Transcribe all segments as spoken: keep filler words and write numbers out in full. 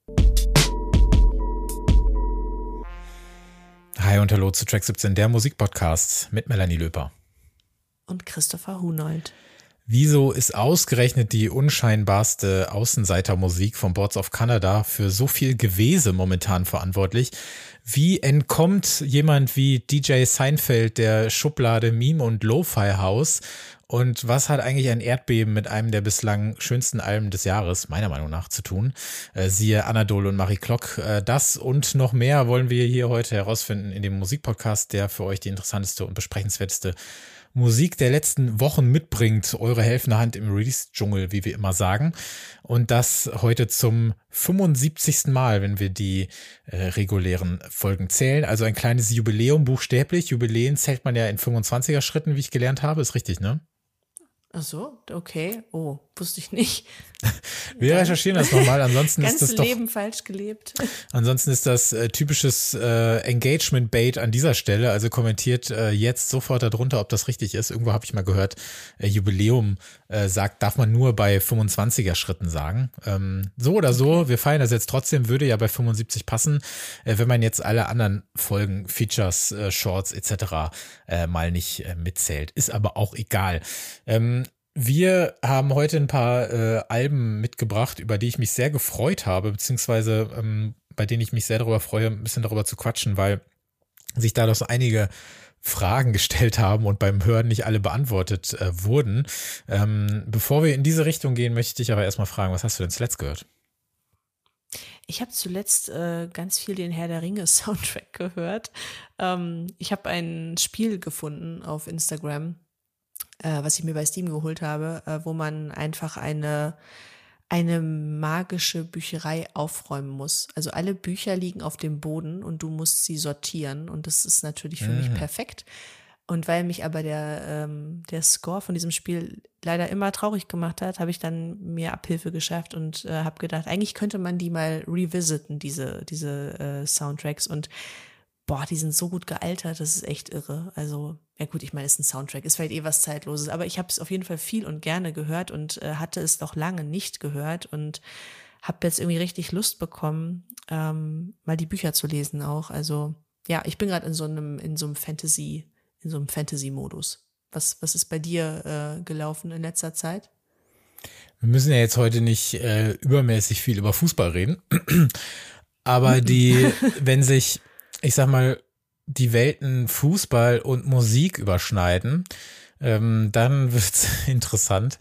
Hi und hallo zu Track siebzehn, der Musikpodcast mit Melanie Löper. Und Christopher Hunold. Wieso ist ausgerechnet die unscheinbarste Außenseitermusik von Boards of Canada für so viel Gewese momentan verantwortlich? Wie entkommt jemand wie D J Seinfeld der Schublade Meme und Lo-Fi House? Und was hat eigentlich ein Erdbeben mit einem der bislang schönsten Alben des Jahres, meiner Meinung nach, zu tun? Äh, siehe Anadol und Marie Klock. Äh, das und noch mehr wollen wir hier heute herausfinden in dem Musikpodcast, der für euch die interessanteste und besprechenswerteste Musik der letzten Wochen mitbringt. Eure helfende Hand im Release-Dschungel, wie wir immer sagen. Und das heute zum fünfundsiebzigsten Mal, wenn wir die äh, regulären Folgen zählen. Also ein kleines Jubiläum, buchstäblich. Jubiläen zählt man ja in fünfundzwanziger Schritten, wie ich gelernt habe. Ist richtig, ne? Ach so, okay. Oh, wusste ich nicht. Wir recherchieren das nochmal. Ansonsten ist das doch Leben falsch gelebt. Ansonsten ist das äh, typisches äh, Engagement-Bait an dieser Stelle. Also kommentiert äh, jetzt sofort darunter, ob das richtig ist. Irgendwo habe ich mal gehört, äh, Jubiläum äh, sagt, darf man nur bei fünfundzwanziger Schritten sagen. Ähm, so oder so, okay. Wir feiern das jetzt trotzdem, würde ja bei fünfundsiebzig passen, äh, wenn man jetzt alle anderen Folgen, Features, äh, Shorts et cetera äh, mal nicht äh, mitzählt. Ist aber auch egal. Ähm, Wir haben heute ein paar äh, Alben mitgebracht, über die ich mich sehr gefreut habe, beziehungsweise ähm, bei denen ich mich sehr darüber freue, ein bisschen darüber zu quatschen, weil sich daraus einige Fragen gestellt haben und beim Hören nicht alle beantwortet äh, wurden. Ähm, bevor wir in diese Richtung gehen, möchte ich dich aber erstmal fragen, was hast du denn zuletzt gehört? Ich habe zuletzt äh, ganz viel den Herr der Ringe Soundtrack gehört. Ähm, ich habe ein Spiel gefunden auf Instagram, was ich mir bei Steam geholt habe, wo man einfach eine, eine magische Bücherei aufräumen muss. Also alle Bücher liegen auf dem Boden und du musst sie sortieren und das ist natürlich für mhm. mich perfekt. Und weil mich aber der, ähm, der Score von diesem Spiel leider immer traurig gemacht hat, habe ich dann mir Abhilfe geschafft und äh, habe gedacht, eigentlich könnte man die mal revisiten, diese, diese äh, Soundtracks, und boah, die sind so gut gealtert, das ist echt irre. Also, ja gut, ich meine, es ist ein Soundtrack, ist vielleicht eh was Zeitloses, aber ich habe es auf jeden Fall viel und gerne gehört und äh, hatte es noch lange nicht gehört und habe jetzt irgendwie richtig Lust bekommen, ähm, mal die Bücher zu lesen auch. Also, ja, ich bin gerade in so einem, in so einem Fantasy, in so einem Fantasy-Modus. Was, was ist bei dir äh, gelaufen in letzter Zeit? Wir müssen ja jetzt heute nicht äh, übermäßig viel über Fußball reden, aber die, wenn sich ich sag mal, die Welten Fußball und Musik überschneiden, ähm, dann wird's interessant.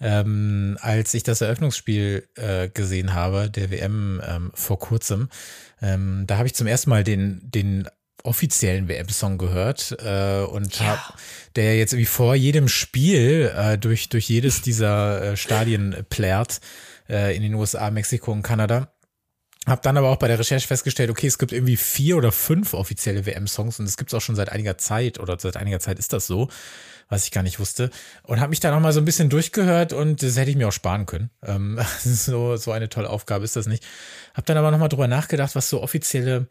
Ähm, als ich das Eröffnungsspiel äh, gesehen habe, der W M ähm, vor kurzem, ähm, da habe ich zum ersten Mal den, den offiziellen W M-Song gehört äh, und ja. hab, der jetzt wie vor jedem Spiel äh, durch, durch jedes dieser äh, Stadien plärt äh, in den U S A, Mexiko und Kanada. Hab dann aber auch bei der Recherche festgestellt, okay, es gibt irgendwie vier oder fünf offizielle W M-Songs und das gibt's auch schon seit einiger Zeit oder seit einiger Zeit ist das so, was ich gar nicht wusste. Und habe mich da nochmal so ein bisschen durchgehört und das hätte ich mir auch sparen können. Ähm, so, so eine tolle Aufgabe ist das nicht. Hab dann aber nochmal drüber nachgedacht, was so offizielle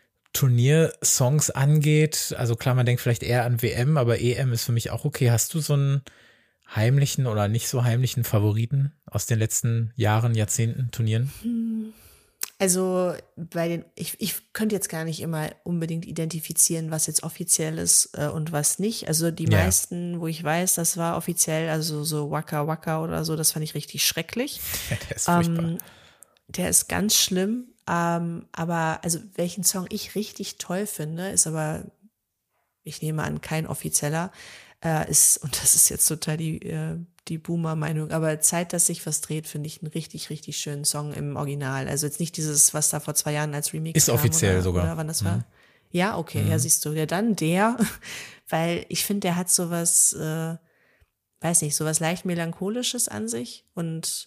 Turniersongs angeht. Also klar, man denkt vielleicht eher an W M, aber E M ist für mich auch okay. Hast du so einen heimlichen oder nicht so heimlichen Favoriten aus den letzten Jahren, Jahrzehnten, Turnieren? Hm. Also bei den, ich, ich könnte jetzt gar nicht immer unbedingt identifizieren, was jetzt offiziell ist äh, und was nicht. Also die ja. meisten, wo ich weiß, das war offiziell, also so Waka Waka oder so, das fand ich richtig schrecklich. Ja, der ist furchtbar. Ähm, der ist ganz schlimm. Ähm, aber also welchen Song ich richtig toll finde, ist aber, ich nehme an, kein offizieller, äh, ist, und das ist jetzt total die äh, die Boomer-Meinung, aber Zeit, dass sich was dreht, finde ich einen richtig, richtig schönen Song im Original. Also jetzt nicht dieses, was da vor zwei Jahren als Remix ist kam. Ist offiziell oder, sogar. Oder wann das war. Mhm. Ja, okay, mhm. ja, siehst du. Ja, dann der, weil ich finde, der hat sowas, äh, weiß nicht, sowas leicht Melancholisches an sich und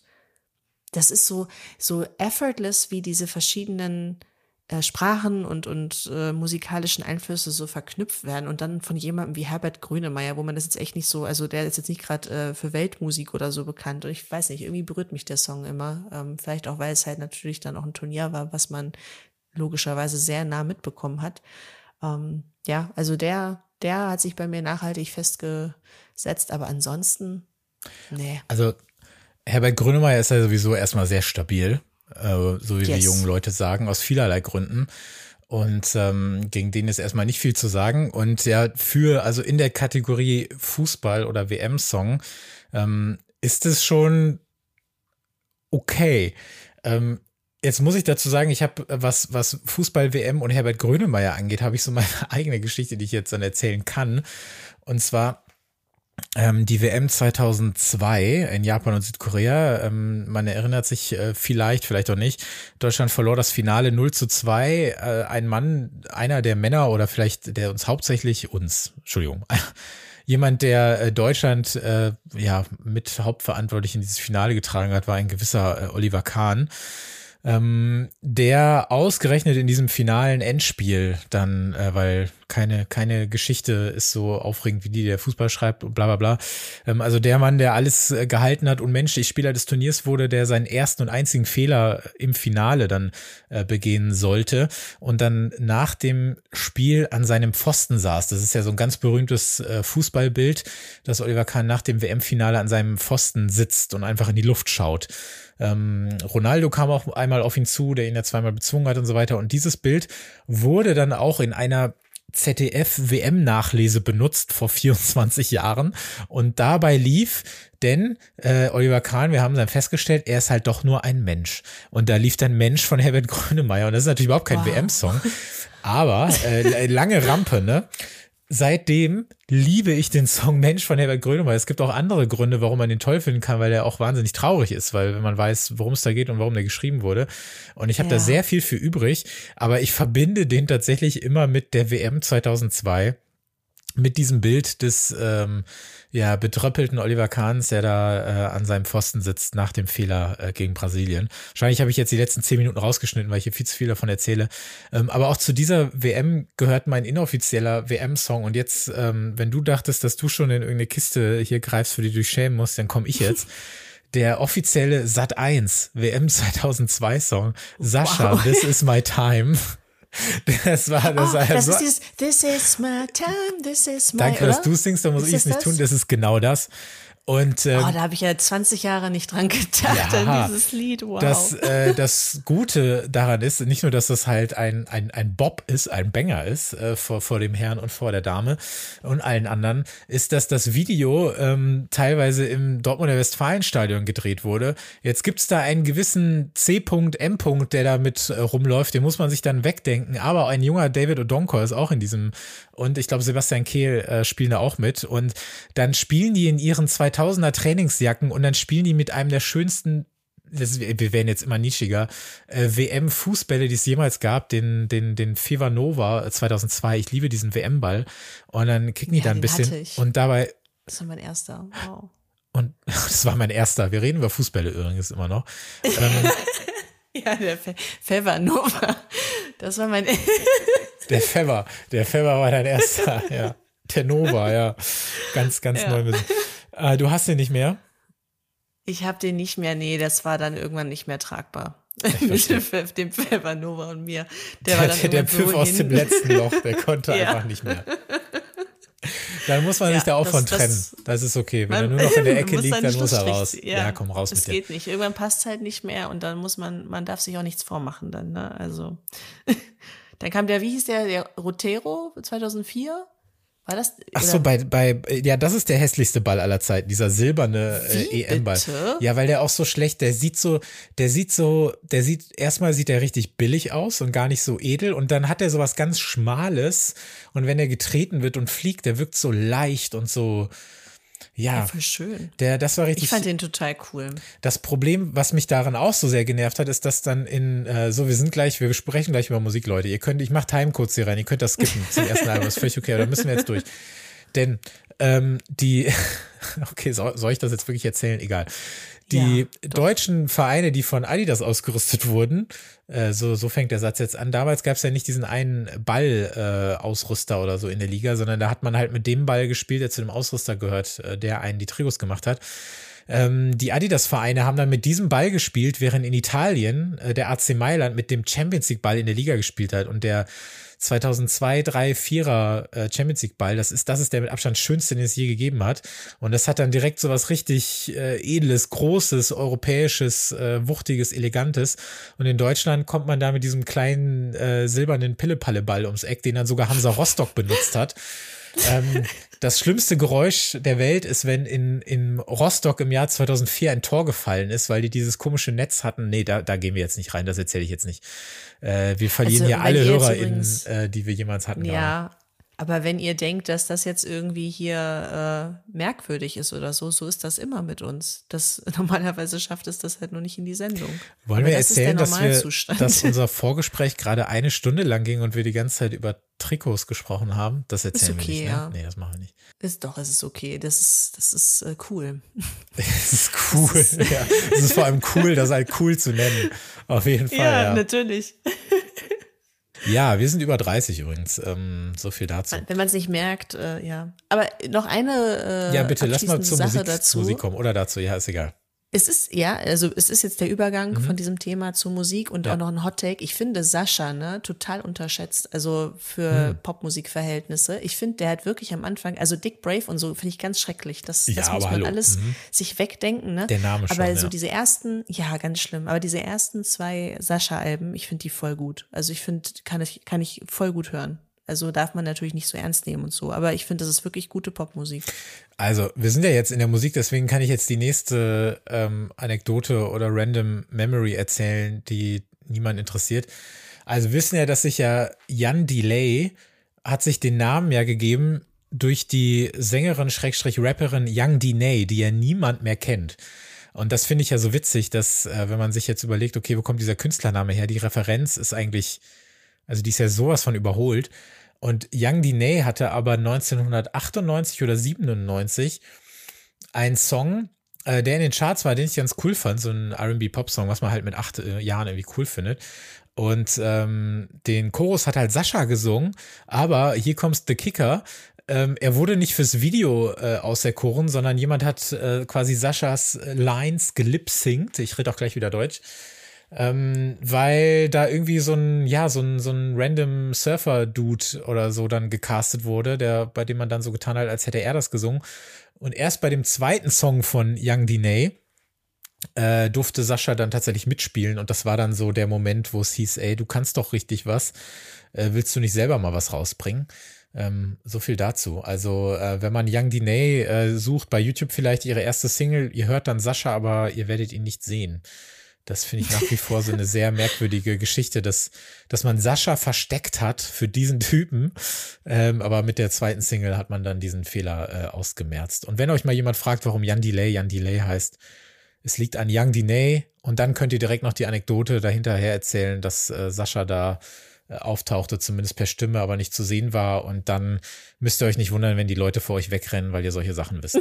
das ist so, so effortless, wie diese verschiedenen äh, Sprachen und, und äh, musikalischen Einflüsse so verknüpft werden und dann von jemandem wie Herbert Grönemeyer, wo man das jetzt echt nicht so, also der ist jetzt nicht gerade äh, für Weltmusik oder so bekannt und ich weiß nicht, irgendwie berührt mich der Song immer, ähm, vielleicht auch, weil es halt natürlich dann auch ein Turnier war, was man logischerweise sehr nah mitbekommen hat. Ähm, ja, also der, der hat sich bei mir nachhaltig festgesetzt, aber ansonsten, nee. Also Herbert Grönemeyer ist ja sowieso erstmal sehr stabil. äh, so wie yes. wir jungen Leute sagen, aus vielerlei Gründen. Und ähm, gegen den ist erstmal nicht viel zu sagen. Und ja, für, also in der Kategorie Fußball oder W M-Song ähm, ist es schon okay. Ähm, jetzt muss ich dazu sagen, ich habe, was, was Fußball-W M und Herbert Grönemeyer angeht, habe ich so meine eigene Geschichte, die ich jetzt dann erzählen kann. Und zwar Ähm, die W M zweitausendzwei in Japan und Südkorea, ähm, man erinnert sich äh, vielleicht, vielleicht auch nicht, Deutschland verlor das Finale null zu zwei, äh, ein Mann, einer der Männer oder vielleicht der uns hauptsächlich uns, Entschuldigung, jemand, der äh, Deutschland äh, ja mit hauptverantwortlich in dieses Finale getragen hat, war ein gewisser äh, Oliver Kahn. Ähm, der ausgerechnet in diesem finalen Endspiel dann, äh, weil keine keine Geschichte ist so aufregend wie die, der Fußball schreibt und bla bla bla. Ähm, also der Mann, der alles äh, gehalten hat und menschlich Spieler des Turniers wurde, der seinen ersten und einzigen Fehler im Finale dann äh, begehen sollte und dann nach dem Spiel an seinem Pfosten saß. Das ist ja so ein ganz berühmtes äh, Fußballbild, dass Oliver Kahn nach dem W M-Finale an seinem Pfosten sitzt und einfach in die Luft schaut. Ähm, Ronaldo kam auch einmal auf ihn zu, der ihn ja zweimal bezwungen hat und so weiter. Und dieses Bild wurde dann auch in einer Z D F-W M-Nachlese benutzt vor vierundzwanzig Jahren. Und dabei lief, denn äh, Oliver Kahn, wir haben dann festgestellt, er ist halt doch nur ein Mensch. Und da lief dann Mensch von Herbert Grönemeyer. Und das ist natürlich überhaupt kein wow. W M-Song. Aber äh, lange Rampe, ne? Seitdem liebe ich den Song Mensch von Herbert Grönemeyer. Es gibt auch andere Gründe, warum man den toll finden kann, weil er auch wahnsinnig traurig ist, weil wenn man weiß, worum es da geht und warum der geschrieben wurde. Und ich habe ja. da sehr viel für übrig, aber ich verbinde den tatsächlich immer mit der W M zweitausendzwei, mit diesem Bild des ähm, ja betröppelten Oliver Kahns, der da äh, an seinem Pfosten sitzt nach dem Fehler äh, gegen Brasilien. Wahrscheinlich habe ich jetzt die letzten zehn Minuten rausgeschnitten, weil ich hier viel zu viel davon erzähle. Ähm, aber auch zu dieser W M gehört mein inoffizieller W M-Song. Und jetzt, ähm, wenn du dachtest, dass du schon in irgendeine Kiste hier greifst, für die du dich schämen musst, dann komme ich jetzt. Der offizielle Sat eins W M zweitausendzwei Song, Sascha, wow. This is my time. Das war, das oh, war das so. ist dieses, this is my time, this is my. Danke, oder? dass du singst, da muss ich es nicht das? tun. Das ist genau das. Und ähm, oh, da habe ich ja zwanzig Jahre nicht dran gedacht, ja, an dieses Lied. Wow. Das, äh, das Gute daran ist, nicht nur, dass das halt ein, ein, ein Bob ist, ein Banger ist, äh, vor, vor dem Herrn und vor der Dame und allen anderen, ist, dass das Video ähm, teilweise im Dortmunder Westfalenstadion gedreht wurde. Jetzt gibt's da einen gewissen C M, der da mit äh, rumläuft, den muss man sich dann wegdenken. Aber ein junger David Odonkor ist auch in diesem, und ich glaube Sebastian Kehl äh, spielen da auch mit. Und dann spielen die in ihren zweitausender Trainingsjacken und dann spielen die mit einem der schönsten, das, wir werden jetzt immer nischiger, äh, W M-Fußbälle, die es jemals gab, den den den Fever Nova zweitausendzwei. Ich liebe diesen W M-Ball. Und dann kicken die ja, da ein bisschen und dabei. Das war mein erster. Wow. Und das war mein erster. Wir reden über Fußbälle übrigens immer noch. ähm, ja, der Fe Fever Nova. Das war mein. Der Fever, der Fever war dein erster, ja. Der Nova, ja. Ganz, ganz ja. neu. Äh, du hast den nicht mehr? Ich habe den nicht mehr, nee, das war dann irgendwann nicht mehr tragbar. Mit dem Fever Nova und mir. Der, der war dann der, der Pfiff so aus hin. dem letzten Loch, der konnte ja. einfach nicht mehr. Dann muss man ja, sich da auch das, von trennen. Das, das ist okay. Wenn man, er nur noch in der Ecke liegt, dann muss er raus. Ja, ja, komm raus mit dir. Das geht nicht. Irgendwann passt es halt nicht mehr und dann muss man, man darf sich auch nichts vormachen dann, ne? Also. Dann kam der, wie hieß der, der Rotero zweitausendvier? War das? Ach so, bei, bei, ja, das ist der hässlichste Ball aller Zeiten, dieser silberne äh, E M-Ball. Bitte? Ja, weil der auch so schlecht, der sieht so, der sieht so, der sieht, erstmal sieht er richtig billig aus und gar nicht so edel und dann hat er sowas ganz Schmales und wenn er getreten wird und fliegt, der wirkt so leicht und so, ja. Ja, voll schön. Der, das war richtig. Ich fand den total cool. Das Problem, was mich daran auch so sehr genervt hat, ist, dass dann in, äh, so, wir sind gleich, wir sprechen gleich über Musik, Leute. Ihr könnt, ich mach Timecodes hier rein, ihr könnt das skippen zum ersten Album, ist völlig okay, aber da müssen wir jetzt durch. Denn, ähm, die, okay, soll, soll ich das jetzt wirklich erzählen? Egal. Die ja, deutschen Vereine, die von Adidas ausgerüstet wurden, äh, so, so fängt der Satz jetzt an. Damals gab es ja nicht diesen einen Ball-Ausrüster äh, oder so in der Liga, sondern da hat man halt mit dem Ball gespielt, der zu dem Ausrüster gehört, äh, der einen die Trikots gemacht hat. Ähm, die Adidas-Vereine haben dann mit diesem Ball gespielt, während in Italien äh, der A C Mailand mit dem Champions League-Ball in der Liga gespielt hat. Und der zweitausendzwei, drei, vierer äh, Champions League-Ball, das ist, das ist der mit Abstand schönste, den es je gegeben hat. Und das hat dann direkt so was richtig äh, Edles, Großes, Europäisches, äh, Wuchtiges, Elegantes. Und in Deutschland kommt man da mit diesem kleinen äh, silbernen Pille-Palle-Ball ums Eck, den dann sogar Hansa Rostock benutzt hat. ähm, das schlimmste Geräusch der Welt ist, wenn in, in Rostock im Jahr zweitausendvier ein Tor gefallen ist, weil die dieses komische Netz hatten. Nee, da, da gehen wir jetzt nicht rein, das erzähle ich jetzt nicht. Äh, wir verlieren Also, hier alle wenn ihr jetzt HörerInnen, übrigens- äh, die wir jemals hatten. gerade. Ja, aber wenn ihr denkt, dass das jetzt irgendwie hier äh, merkwürdig ist oder so, so ist das immer mit uns. Das normalerweise schafft es das halt nur nicht in die Sendung. Wollen Aber wir das ist der erzählen, dass, wir, Normalzustand. dass unser Vorgespräch gerade eine Stunde lang ging und wir die ganze Zeit über Trikots gesprochen haben? Das erzählen okay, wir nicht, ne? ja. Nee, das machen wir nicht. Ist doch, es ist okay. Das ist, das ist äh, cool. Das ist cool. Ja. Es ist vor allem cool, das halt cool zu nennen. Auf jeden Fall, ja. natürlich. Ja, wir sind über dreißig übrigens. Ähm, so viel dazu. Wenn man es nicht merkt, äh, ja. Aber noch eine äh, Ja, bitte, lass mal abschließende zur Sache Musik, dazu. zur Musik kommen. Oder dazu, ja, ist egal. Es ist, ja, also es ist jetzt der Übergang von diesem Thema zu Musik und Ja. auch noch ein Hot Take. Ich finde Sascha, ne, total unterschätzt, also für Hm. Popmusikverhältnisse. Ich finde, der hat wirklich am Anfang, also Dick Brave und so, finde ich ganz schrecklich. Das, Ja, das aber muss man hallo. alles Mhm. sich wegdenken, ne? Der Name schon, Aber so ja. diese ersten, ja, ganz schlimm, aber diese ersten zwei Sascha-Alben, ich finde die voll gut. Also ich finde, kann ich, kann ich voll gut hören. Also darf man natürlich nicht so ernst nehmen und so, aber ich finde, das ist wirklich gute Popmusik. Also, wir sind ja jetzt in der Musik, deswegen kann ich jetzt die nächste ähm, Anekdote oder Random Memory erzählen, die niemand interessiert. Also, wir wissen ja, dass sich ja Jan Delay hat sich den Namen ja gegeben durch die Sängerin Schrägstrich Rapperin Young Diney, die ja niemand mehr kennt. Und das finde ich ja so witzig, dass, äh, wenn man sich jetzt überlegt, okay, wo kommt dieser Künstlername her? Die Referenz ist eigentlich, also die ist ja sowas von überholt. Und Young Diney hatte aber neunzehnhundertachtundneunzig oder siebenundneunzig einen Song, äh, der in den Charts war, den ich ganz cool fand, so ein R and B-Pop-Song, was man halt mit acht äh, Jahren irgendwie cool findet. Und ähm, den Chorus hat halt Sascha gesungen, aber hier kommt's the Kicker. Ähm, er wurde nicht fürs Video äh, auserkoren, sondern jemand hat äh, quasi Saschas Lines gelipsingt. Ich rede auch gleich wieder Deutsch. Ähm, weil da irgendwie so ein, ja, so ein, so ein random Surfer-Dude oder so dann gecastet wurde, der, bei dem man dann so getan hat, als hätte er das gesungen. Und erst bei dem zweiten Song von Young Diney äh, durfte Sascha dann tatsächlich mitspielen und das war dann so der Moment, wo es hieß, ey, du kannst doch richtig was, äh, willst du nicht selber mal was rausbringen? Ähm, so viel dazu. Also äh, wenn man Young Diney äh, sucht, bei YouTube vielleicht ihre erste Single, ihr hört dann Sascha, aber ihr werdet ihn nicht sehen. Das finde ich nach wie vor so eine sehr merkwürdige Geschichte, dass, dass man Sascha versteckt hat für diesen Typen. Ähm, aber mit der zweiten Single hat man dann diesen Fehler äh, ausgemerzt. Und wenn euch mal jemand fragt, warum Jan Delay Jan Delay heißt, es liegt an Young Diney. Und dann könnt ihr direkt noch die Anekdote dahinterher erzählen, dass äh, Sascha da äh, auftauchte, zumindest per Stimme, aber nicht zu sehen war. Und dann müsst ihr euch nicht wundern, wenn die Leute vor euch wegrennen, weil ihr solche Sachen wisst.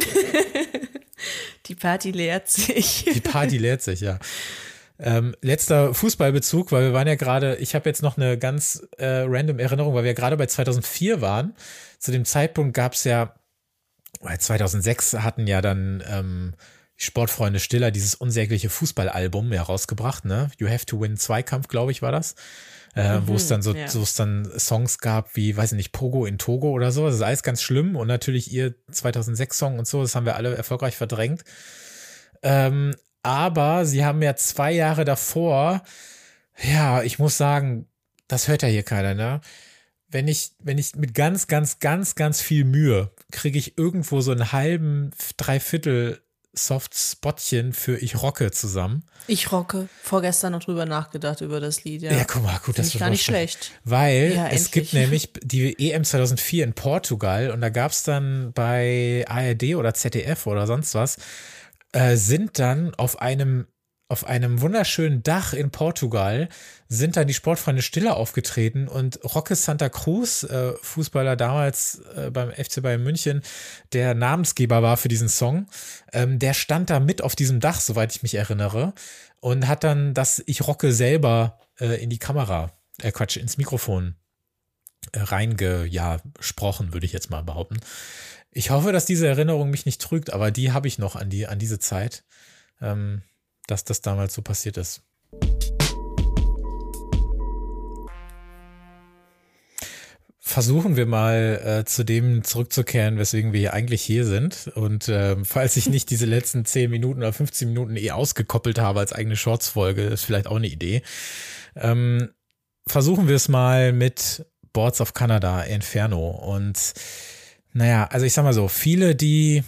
Die Party leert sich. Die Party leert sich, ja. Ähm, letzter Fußballbezug, weil wir waren ja gerade, ich habe jetzt noch eine ganz äh, random Erinnerung, weil wir ja gerade bei zweitausendvier waren. Zu dem Zeitpunkt gab es ja, weil zweitausendsechs hatten ja dann ähm, Sportfreunde Stiller dieses unsägliche Fußballalbum ja rausgebracht, ne? You Have to Win Zweikampf, glaube ich, war das. Äh, mhm, wo es dann so, ja. wo es dann Songs gab wie, weiß ich nicht, Pogo in Togo oder so. Das ist alles ganz schlimm und natürlich ihr zweitausendsechs Song und so, das haben wir alle erfolgreich verdrängt. Ähm, Aber sie haben ja zwei Jahre davor, ja, ich muss sagen, das hört ja hier keiner, ne? Wenn ich, wenn ich mit ganz, ganz, ganz, ganz viel Mühe kriege ich irgendwo so einen halben, dreiviertel Soft-Spotchen für Ich rocke zusammen. Ich rocke. Vorgestern noch drüber nachgedacht über das Lied, ja. Ja, guck mal, gut, das ist gar nicht schlecht. Weil ja, es endlich. gibt nämlich die E M zweitausendvier in Portugal und da gab es dann bei A R D oder Z D F oder sonst was, Äh, sind dann auf einem auf einem wunderschönen Dach in Portugal sind dann die Sportfreunde Stiller aufgetreten und Roque Santa Cruz, äh, Fußballer damals äh, beim F C Bayern München, der Namensgeber war für diesen Song, ähm, der stand da mit auf diesem Dach, soweit ich mich erinnere, und hat dann das Ich rocke selber äh, in die Kamera, äh Quatsch, ins Mikrofon äh, reinge, ja, gesprochen, würde ich jetzt mal behaupten. Ich hoffe, dass diese Erinnerung mich nicht trügt, aber die habe ich noch an die, an diese Zeit, ähm, dass das damals so passiert ist. Versuchen wir mal äh, zu dem zurückzukehren, weswegen wir hier eigentlich hier sind. Und äh, falls ich nicht diese letzten zehn Minuten oder fünfzehn Minuten eh ausgekoppelt habe als eigene Shorts-Folge, ist vielleicht auch eine Idee. Ähm, versuchen wir es mal mit Boards of Canada, Inferno. Und naja, also ich sag mal so, viele, die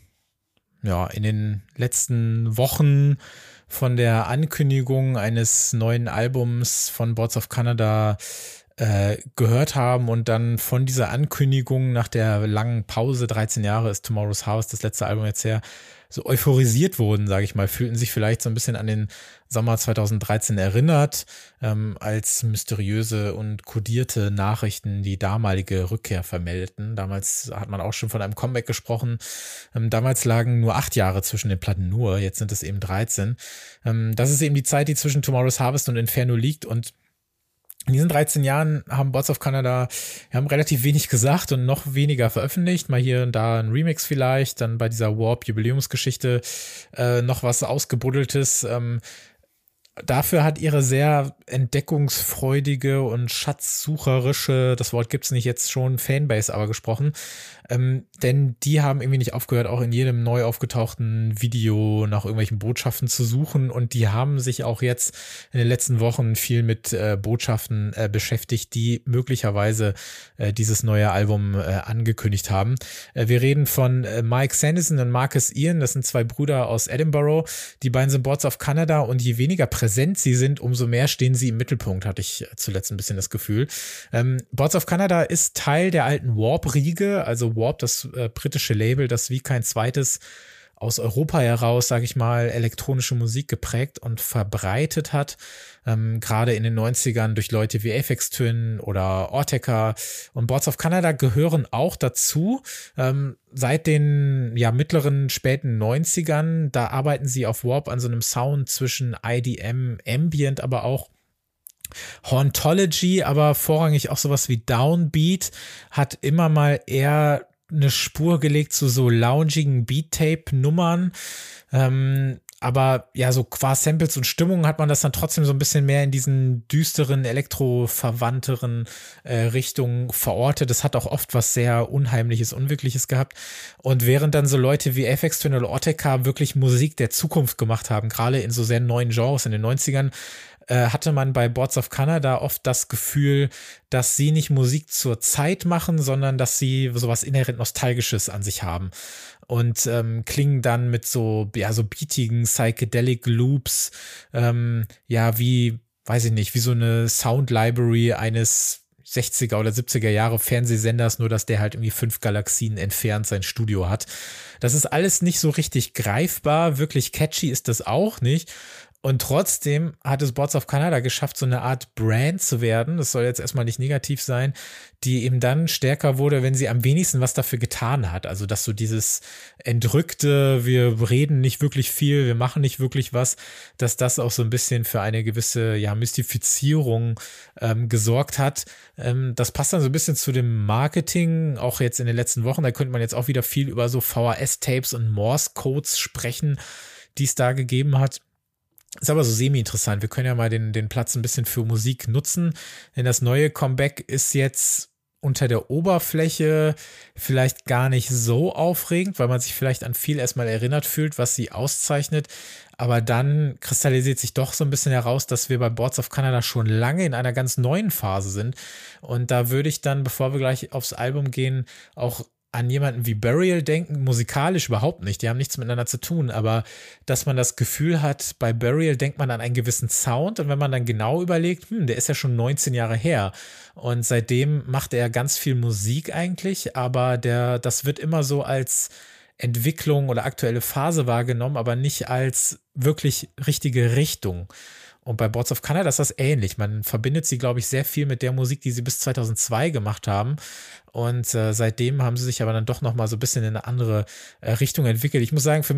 ja in den letzten Wochen von der Ankündigung eines neuen Albums von Boards of Canada äh, gehört haben und dann von dieser Ankündigung nach der langen Pause, dreizehn Jahre ist Tomorrow's Harvest, das letzte Album jetzt her, so euphorisiert wurden, sage ich mal, fühlten sich vielleicht so ein bisschen an den Sommer zweitausenddreizehn erinnert, ähm, als mysteriöse und kodierte Nachrichten die damalige Rückkehr vermeldeten. Damals hat man auch schon von einem Comeback gesprochen. Ähm, damals lagen nur acht Jahre zwischen den Platten nur, jetzt sind es eben dreizehn. Ähm, das ist eben die Zeit, die zwischen Tomorrow's Harvest und Inferno liegt, und in diesen dreizehn Jahren haben Boards of Canada, wir haben relativ wenig gesagt und noch weniger veröffentlicht. Mal hier und da ein Remix vielleicht, dann bei dieser Warp-Jubiläumsgeschichte äh, noch was Ausgebuddeltes. Ähm, dafür hat ihre sehr entdeckungsfreudige und schatzsucherische, das Wort gibt's nicht jetzt schon, Fanbase aber gesprochen. Ähm, denn die haben irgendwie nicht aufgehört, auch in jedem neu aufgetauchten Video nach irgendwelchen Botschaften zu suchen, und die haben sich auch jetzt in den letzten Wochen viel mit äh, Botschaften äh, beschäftigt, die möglicherweise äh, dieses neue Album äh, angekündigt haben. Äh, wir reden von äh, Mike Sanderson und Marcus Ian, das sind zwei Brüder aus Edinburgh, die beiden sind Boards of Canada, und je weniger präsent sie sind, umso mehr stehen sie im Mittelpunkt, hatte ich zuletzt ein bisschen das Gefühl. Ähm, Boards of Canada ist Teil der alten Warp-Riege, also Warp, das äh, britische Label, das wie kein zweites aus Europa heraus, sage ich mal, elektronische Musik geprägt und verbreitet hat. Ähm, gerade in den neunzigern durch Leute wie Aphex Twin oder Autechre, und Boards of Canada gehören auch dazu. Ähm, seit den ja mittleren, späten neunzigern, da arbeiten sie auf Warp an so einem Sound zwischen I D M, Ambient, aber auch Hauntology, aber vorrangig auch sowas wie Downbeat, hat immer mal eher eine Spur gelegt zu so loungigen Beat-Tape-Nummern. Ähm, aber ja, so qua Samples und Stimmungen hat man das dann trotzdem so ein bisschen mehr in diesen düsteren, elektroverwandteren äh, Richtungen verortet. Das hat auch oft was sehr Unheimliches, Unwirkliches gehabt. Und während dann so Leute wie Aphex Twin oder Autechre wirklich Musik der Zukunft gemacht haben, gerade in so sehr neuen Genres in den neunzigern, hatte man bei Boards of Canada oft das Gefühl, dass sie nicht Musik zur Zeit machen, sondern dass sie sowas inhärent Nostalgisches an sich haben. Und ähm, klingen dann mit so, ja, so beatigen Psychedelic Loops, ähm, ja, wie, weiß ich nicht, wie so eine Sound Library eines sechziger oder siebziger Jahre Fernsehsenders, nur dass der halt irgendwie fünf Galaxien entfernt sein Studio hat. Das ist alles nicht so richtig greifbar, wirklich catchy ist das auch nicht. Und trotzdem hat es Boards of Canada geschafft, so eine Art Brand zu werden. Das soll jetzt erstmal nicht negativ sein, die eben dann stärker wurde, wenn sie am wenigsten was dafür getan hat. Also, dass so dieses entrückte, wir reden nicht wirklich viel, wir machen nicht wirklich was, dass das auch so ein bisschen für eine gewisse, ja, Mystifizierung ähm, gesorgt hat. Ähm, das passt dann so ein bisschen zu dem Marketing, auch jetzt in den letzten Wochen. Da könnte man jetzt auch wieder viel über so V H S-Tapes und Morse-Codes sprechen, die es da gegeben hat. Ist aber so semi-interessant. Wir können ja mal den, den Platz ein bisschen für Musik nutzen, denn das neue Comeback ist jetzt unter der Oberfläche vielleicht gar nicht so aufregend, weil man sich vielleicht an viel erstmal erinnert fühlt, was sie auszeichnet. Aber dann kristallisiert sich doch so ein bisschen heraus, dass wir bei Boards of Canada schon lange in einer ganz neuen Phase sind. Und da würde ich dann, bevor wir gleich aufs Album gehen, auch an jemanden wie Burial denken, musikalisch überhaupt nicht, die haben nichts miteinander zu tun, aber dass man das Gefühl hat, bei Burial denkt man an einen gewissen Sound, und wenn man dann genau überlegt, hm, der ist ja schon neunzehn Jahre her, und seitdem macht er ganz viel Musik eigentlich, aber der, das wird immer so als Entwicklung oder aktuelle Phase wahrgenommen, aber nicht als wirklich richtige Richtung. Und bei Boards of Canada ist das ähnlich. Man verbindet sie, glaube ich, sehr viel mit der Musik, die sie bis zweitausendzwei gemacht haben. Und äh, seitdem haben sie sich aber dann doch nochmal so ein bisschen in eine andere äh, Richtung entwickelt. Ich muss sagen, für mich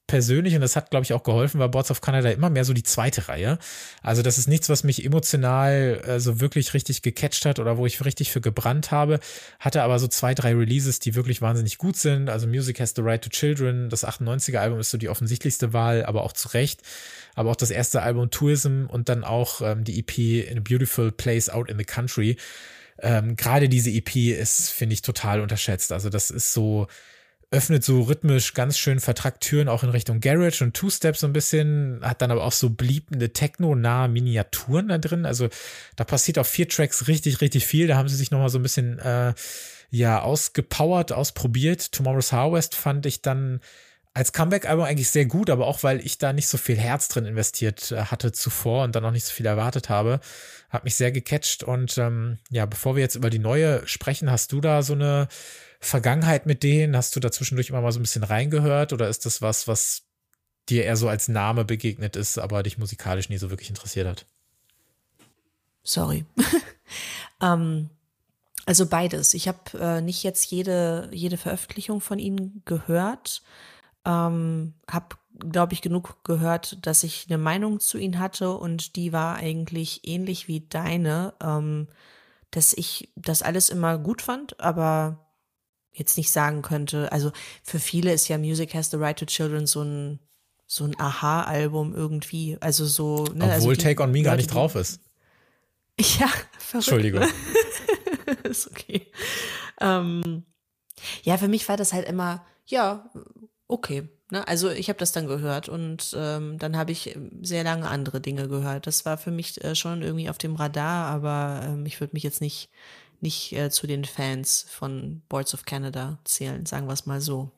persönlich, und das hat, glaube ich, auch geholfen, war Boards of Canada immer mehr so die zweite Reihe. Also das ist nichts, was mich emotional äh, so wirklich richtig gecatcht hat oder wo ich richtig für gebrannt habe. Hatte aber so zwei, drei Releases, die wirklich wahnsinnig gut sind. Also Music Has the Right to Children, das achtundneunziger Album ist so die offensichtlichste Wahl, aber auch zu Recht. Aber auch das erste Album Tourism und dann auch ähm, die E P In a Beautiful Place Out in the Country. Ähm, gerade diese E P ist, finde ich, total unterschätzt. Also das ist so, öffnet so rhythmisch ganz schön vertrackt Türen auch in Richtung Garage und Two-Step so ein bisschen, hat dann aber auch so bliebende techno-nahe Miniaturen da drin. Also da passiert auf vier Tracks richtig, richtig viel. Da haben sie sich nochmal so ein bisschen äh, ja ausgepowert, ausprobiert. Tomorrow's Harvest fand ich dann als Comeback-Album eigentlich sehr gut, aber auch, weil ich da nicht so viel Herz drin investiert äh, hatte zuvor und dann auch nicht so viel erwartet habe. Hat mich sehr gecatcht und ähm, ja, bevor wir jetzt über die neue sprechen, hast du da so eine Vergangenheit mit denen? Hast du da zwischendurch immer mal so ein bisschen reingehört oder ist das was, was dir eher so als Name begegnet ist, aber dich musikalisch nie so wirklich interessiert hat? Sorry. ähm, also beides. Ich habe äh, nicht jetzt jede, jede Veröffentlichung von ihnen gehört. Ähm, habe, glaube ich, genug gehört, dass ich eine Meinung zu ihnen hatte und die war eigentlich ähnlich wie deine, ähm, dass ich das alles immer gut fand, aber jetzt nicht sagen könnte, also für viele ist ja Music Has the Right to Children so ein so ein Aha-Album irgendwie, also so, ne, Obwohl also die Take on Me Leute, gar nicht drauf ist. Ja, verrückt. Entschuldigung. Ist okay. Ähm, ja, für mich war das halt immer, ja, okay. Ne? Also ich habe das dann gehört und ähm, dann habe ich sehr lange andere Dinge gehört. Das war für mich äh, schon irgendwie auf dem Radar, aber ähm, ich würde mich jetzt nicht, nicht äh, zu den Fans von Boards of Canada zählen, sagen wir es mal so.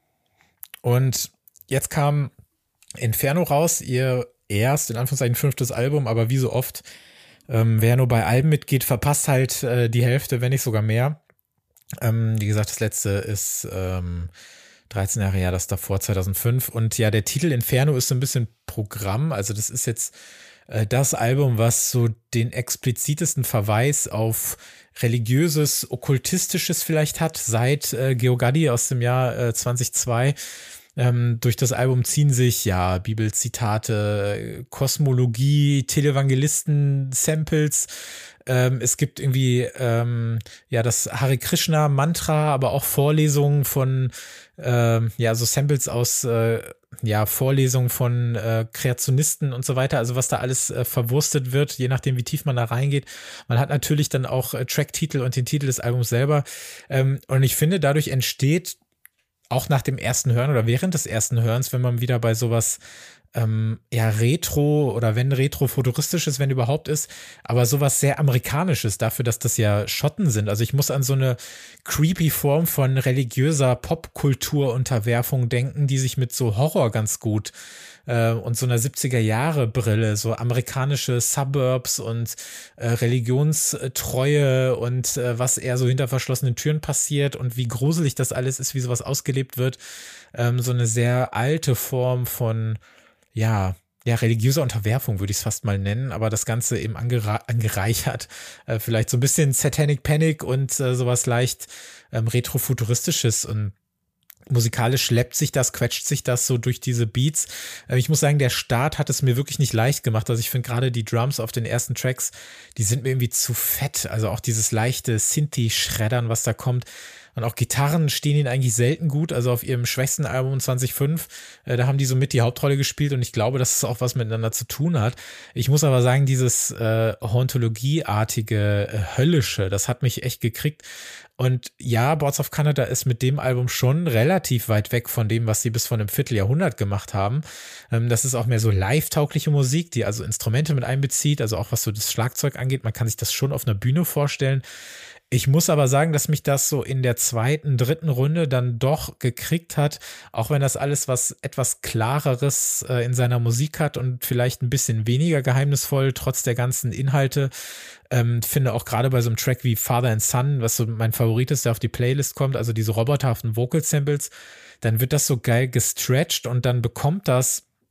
Und jetzt kam Inferno raus, ihr erst, in Anführungszeichen, fünftes Album, aber wie so oft, ähm, wer nur bei Alben mitgeht, verpasst halt äh, die Hälfte, wenn nicht sogar mehr. Ähm, wie gesagt, das letzte ist ähm, dreizehn Jahre her, das davor zweitausendfünf. Und ja, der Titel Inferno ist so ein bisschen Programm. Also das ist jetzt äh, das Album, was so den explizitesten Verweis auf religiöses, okkultistisches vielleicht hat, seit äh, Geogadi aus dem Jahr äh, zweitausendzwei. Ähm, durch das Album ziehen sich ja Bibelzitate, Kosmologie, Televangelisten, Samples. Ähm, es gibt irgendwie ähm, ja das Hare Krishna Mantra, aber auch Vorlesungen von ähm, ja so Samples aus äh, ja Vorlesungen von äh, Kreationisten und so weiter. Also was da alles äh, verwurstet wird, je nachdem wie tief man da reingeht. Man hat natürlich dann auch äh, Tracktitel und den Titel des Albums selber. Ähm, und ich finde, dadurch entsteht auch nach dem ersten Hören oder während des ersten Hörens, wenn man wieder bei sowas ähm, ja Retro oder wenn Retro-futuristisches, wenn überhaupt ist, aber sowas sehr Amerikanisches dafür, dass das ja Schotten sind. Also ich muss an so eine creepy Form von religiöser Popkulturunterwerfung denken, die sich mit so Horror ganz gut äh, und so einer siebziger-Jahre-Brille, so amerikanische Suburbs und äh, Religionstreue und äh, was eher so hinter verschlossenen Türen passiert und wie gruselig das alles ist, wie sowas ausgelebt wird. Ähm, so eine sehr alte Form von ja, ja, religiöse Unterwerfung würde ich es fast mal nennen, aber das Ganze eben angere- angereichert. Äh, vielleicht so ein bisschen Satanic Panic und äh, sowas leicht ähm, retrofuturistisches und musikalisch schleppt sich das, quetscht sich das so durch diese Beats. Äh, ich muss sagen, der Start hat es mir wirklich nicht leicht gemacht. Also ich finde gerade die Drums auf den ersten Tracks, die sind mir irgendwie zu fett. Also auch dieses leichte Synthi-Schreddern, was da kommt. Und auch Gitarren stehen ihnen eigentlich selten gut. Also auf ihrem schwächsten Album zweitausendfünf, äh, da haben die so mit die Hauptrolle gespielt und ich glaube, dass es auch was miteinander zu tun hat. Ich muss aber sagen, dieses äh, Hauntologie-artige, äh, Höllische, das hat mich echt gekriegt. Und ja, Boards of Canada ist mit dem Album schon relativ weit weg von dem, was sie bis vor einem Vierteljahrhundert gemacht haben. Ähm, das ist auch mehr so live-taugliche Musik, die also Instrumente mit einbezieht, also auch was so das Schlagzeug angeht. Man kann sich das schon auf einer Bühne vorstellen. Ich muss aber sagen, dass mich das so in der zweiten, dritten Runde dann doch gekriegt hat, auch wenn das alles was etwas Klareres äh, in seiner Musik hat und vielleicht ein bisschen weniger geheimnisvoll, trotz der ganzen Inhalte. Ähm, finde auch gerade bei so einem Track wie Father and Son, was so mein Favorit ist, der auf die Playlist kommt, also diese roboterhaften Vocal Samples, dann wird das so geil gestretched und dann bekommt das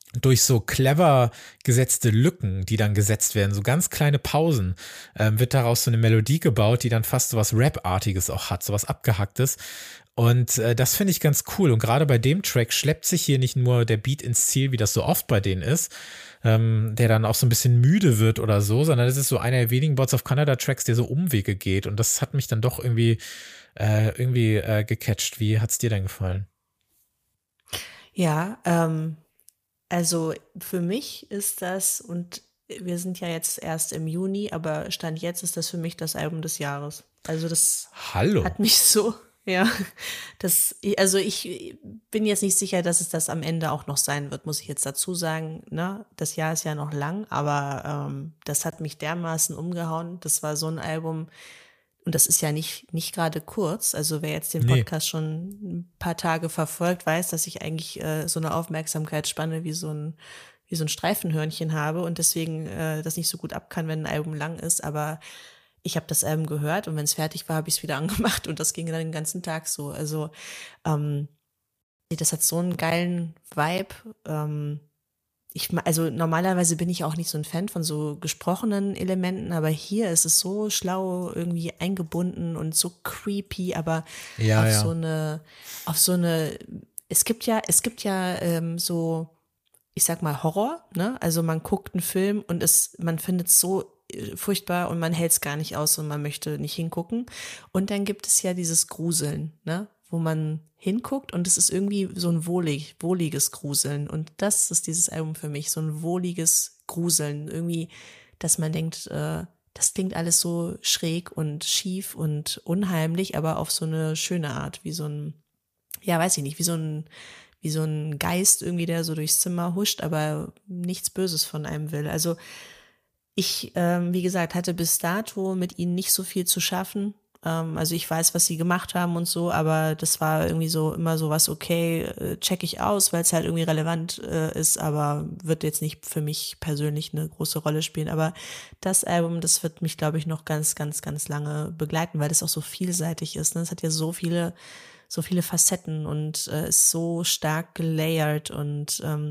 durch so clever gesetzte Lücken, die dann gesetzt werden, so ganz kleine Pausen, ähm, wird daraus so eine Melodie gebaut, die dann fast so was Rap-artiges auch hat, so was Abgehacktes. Und äh, das finde ich ganz cool. Und gerade bei dem Track schleppt sich hier nicht nur der Beat ins Ziel, wie das so oft bei denen ist, ähm, der dann auch so ein bisschen müde wird oder so, sondern es ist so einer der wenigen Boards of Canada Tracks, der so Umwege geht. Und das hat mich dann doch irgendwie, äh, irgendwie äh, gecatcht. Wie hat's dir denn gefallen? Ja, ähm, also für mich ist das, und wir sind ja jetzt erst im Juni, aber Stand jetzt ist das für mich das Album des Jahres. Also das Hallo. hat mich so, ja, das, also ich bin jetzt nicht sicher, dass es das am Ende auch noch sein wird, muss ich jetzt dazu sagen. Ne? Das Jahr ist ja noch lang, aber ähm, das hat mich dermaßen umgehauen. Das war so ein Album, und das ist ja nicht, nicht gerade kurz. Also wer jetzt den Nee. Podcast schon ein paar Tage verfolgt, weiß, dass ich eigentlich äh, so eine Aufmerksamkeitsspanne wie so ein, wie so ein Streifenhörnchen habe und deswegen äh, das nicht so gut ab kann, wenn ein Album lang ist. Aber ich habe das Album gehört und wenn es fertig war, habe ich es wieder angemacht und das ging dann den ganzen Tag so. Also ähm, das hat so einen geilen Vibe. Ähm, Ich, ma- also normalerweise bin ich auch nicht so ein Fan von so gesprochenen Elementen, aber hier ist es so schlau irgendwie eingebunden und so creepy, aber Ja, auf ja. so eine, auf so eine, es gibt ja, es gibt ja ähm, so, ich sag mal Horror, ne? Also man guckt einen Film und es, man findet es so äh, furchtbar und man hält es gar nicht aus und man möchte nicht hingucken. Und dann gibt es ja dieses Gruseln, ne? Wo man hinguckt und es ist irgendwie so ein wohlig, wohliges Gruseln. Und das ist dieses Album für mich, so ein wohliges Gruseln. Irgendwie, dass man denkt, äh, das klingt alles so schräg und schief und unheimlich, aber auf so eine schöne Art, wie so ein, ja, weiß ich nicht, wie so ein, wie so ein Geist irgendwie, der so durchs Zimmer huscht, aber nichts Böses von einem will. Also ich, ähm, wie gesagt, hatte bis dato mit ihnen nicht so viel zu schaffen. Ähm, also ich weiß, was sie gemacht haben und so, aber das war irgendwie so immer so was, okay, äh, check ich aus, weil es halt irgendwie relevant äh, ist, aber wird jetzt nicht für mich persönlich eine große Rolle spielen. Aber das Album, das wird mich, glaube ich, noch ganz, ganz, ganz lange begleiten, weil das auch so vielseitig ist. Ne? Es hat ja so viele, so viele Facetten und äh, ist so stark gelayert und ähm,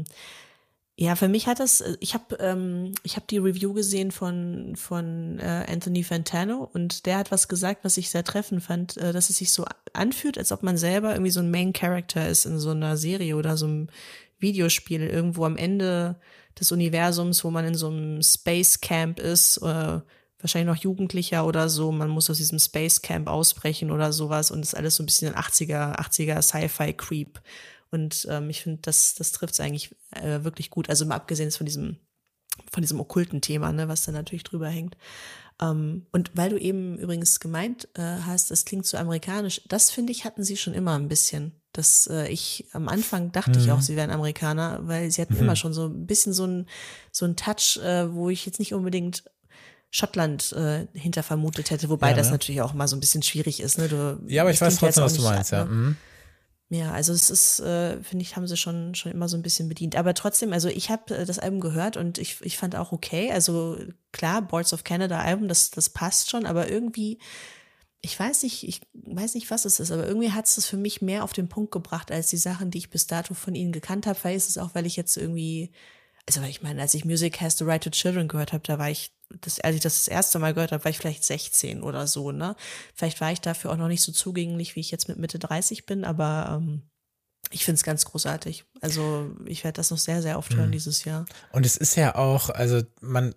ja, für mich hat das, ich habe ähm, ich habe die Review gesehen von von äh, Anthony Fantano und der hat was gesagt, was ich sehr treffend fand, äh, dass es sich so anfühlt, als ob man selber irgendwie so ein Main Character ist in so einer Serie oder so einem Videospiel irgendwo am Ende des Universums, wo man in so einem Space Camp ist, äh, wahrscheinlich noch Jugendlicher oder so, man muss aus diesem Space Camp ausbrechen oder sowas und ist alles so ein bisschen ein achtziger, achtziger Sci-Fi Creep. Und ähm, ich finde, das, das trifft es eigentlich äh, wirklich gut. Also mal abgesehen von diesem, von diesem okkulten Thema, ne, was da natürlich drüber hängt. Ähm, und weil du eben übrigens gemeint äh, hast, das klingt so amerikanisch, das finde ich, hatten sie schon immer ein bisschen. Das, äh, ich, am Anfang dachte ich auch, sie wären Amerikaner, weil sie hatten immer schon so ein bisschen so ein, so ein Touch, äh, wo ich jetzt nicht unbedingt Schottland äh, hinter vermutet hätte, wobei Ja, das ne? natürlich auch mal so ein bisschen schwierig ist. Ne? Du, Ja, aber ich das weiß klingt ja trotzdem, jetzt auch was du nicht, meinst, ja. ne? Mhm. Ja, also es ist, äh, finde ich, haben sie schon schon immer so ein bisschen bedient. Aber trotzdem, also ich habe äh, das Album gehört und ich ich fand auch okay. Also klar, Boards of Canada Album, das das passt schon, aber irgendwie, ich weiß nicht, ich weiß nicht, was es ist, aber irgendwie hat es das für mich mehr auf den Punkt gebracht als die Sachen, die ich bis dato von ihnen gekannt habe. Vielleicht ist es auch, weil ich jetzt irgendwie, also ich meine, als ich Music Has the Right to Children gehört habe, da war ich, das, als ich das das erste Mal gehört habe, war ich vielleicht sechzehn oder so, ne? Vielleicht war ich dafür auch noch nicht so zugänglich, wie ich jetzt mit Mitte dreißig bin, aber ähm, ich finde es ganz großartig. Also ich werde das noch sehr, sehr oft hören dieses Jahr. Und es ist ja auch, also man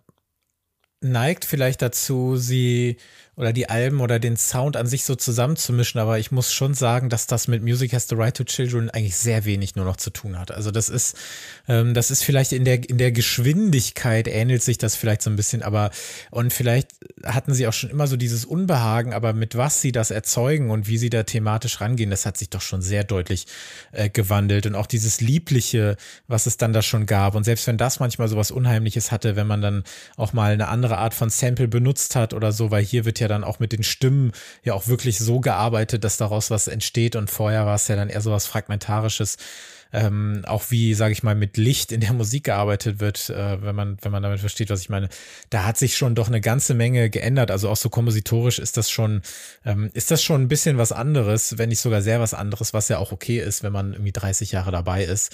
neigt vielleicht dazu, sie oder die Alben oder den Sound an sich so zusammenzumischen, aber ich muss schon sagen, dass das mit Music Has the Right to Children eigentlich sehr wenig nur noch zu tun hat. Also das ist, ähm, das ist vielleicht in der in der Geschwindigkeit ähnelt sich das vielleicht so ein bisschen, aber und vielleicht hatten sie auch schon immer so dieses Unbehagen, aber mit was sie das erzeugen und wie sie da thematisch rangehen, das hat sich doch schon sehr deutlich äh, gewandelt und auch dieses Liebliche, was es dann da schon gab und selbst wenn das manchmal so was Unheimliches hatte, wenn man dann auch mal eine andere Art von Sample benutzt hat oder so, weil hier wird ja dann auch mit den Stimmen ja auch wirklich so gearbeitet, dass daraus was entsteht und vorher war es ja dann eher so was Fragmentarisches, ähm, auch wie, sage ich mal, mit Licht in der Musik gearbeitet wird, äh, wenn man wenn man damit versteht, was ich meine. Da hat sich schon doch eine ganze Menge geändert, also auch so kompositorisch ist das schon, ähm, ist das schon ein bisschen was anderes, wenn nicht sogar sehr was anderes, was ja auch okay ist, wenn man irgendwie dreißig Jahre dabei ist.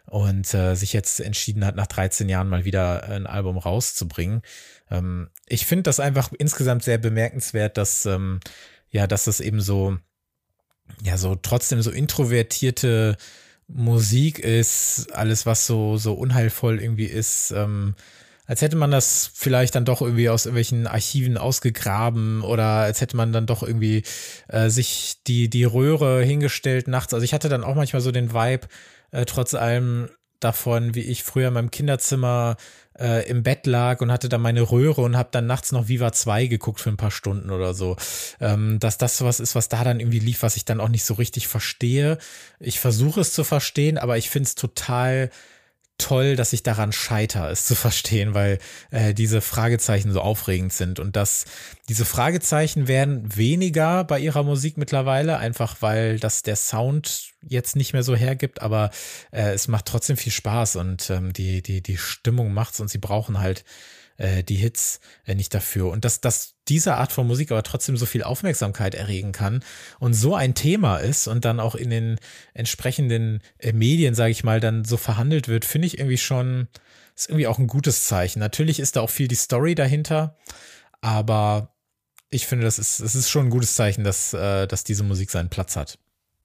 und äh, sich jetzt entschieden hat, nach dreizehn Jahren mal wieder ein Album rauszubringen. Ähm, ich finde das einfach insgesamt sehr bemerkenswert, dass ähm, ja, dass das eben so ja so trotzdem so introvertierte Musik ist, alles was so so unheilvoll irgendwie ist, ähm, als hätte man das vielleicht dann doch irgendwie aus irgendwelchen Archiven ausgegraben oder als hätte man dann doch irgendwie äh, sich die die Röhre hingestellt nachts. Also ich hatte dann auch manchmal so den Vibe, äh, trotz allem davon, wie ich früher in meinem Kinderzimmer äh, im Bett lag und hatte dann meine Röhre und habe dann nachts noch Viva zwei geguckt für ein paar Stunden oder so. Ähm, dass das sowas ist, was da dann irgendwie lief, was ich dann auch nicht so richtig verstehe. Ich versuche es zu verstehen, aber ich finde es total toll, dass ich daran scheitere, es zu verstehen, weil äh, diese Fragezeichen so aufregend sind und dass diese Fragezeichen werden weniger bei ihrer Musik mittlerweile, einfach weil das der Sound jetzt nicht mehr so hergibt, aber äh, es macht trotzdem viel Spaß und ähm, die die die Stimmung macht's und sie brauchen halt äh, die Hits äh, nicht dafür und dass dass diese Art von Musik aber trotzdem so viel Aufmerksamkeit erregen kann und so ein Thema ist und dann auch in den entsprechenden äh, Medien, sage ich mal, dann so verhandelt wird, finde ich irgendwie schon, ist irgendwie auch ein gutes Zeichen. Natürlich ist da auch viel die Story dahinter, aber ich finde, das ist, das ist schon ein gutes Zeichen, dass, äh, dass diese Musik seinen Platz hat.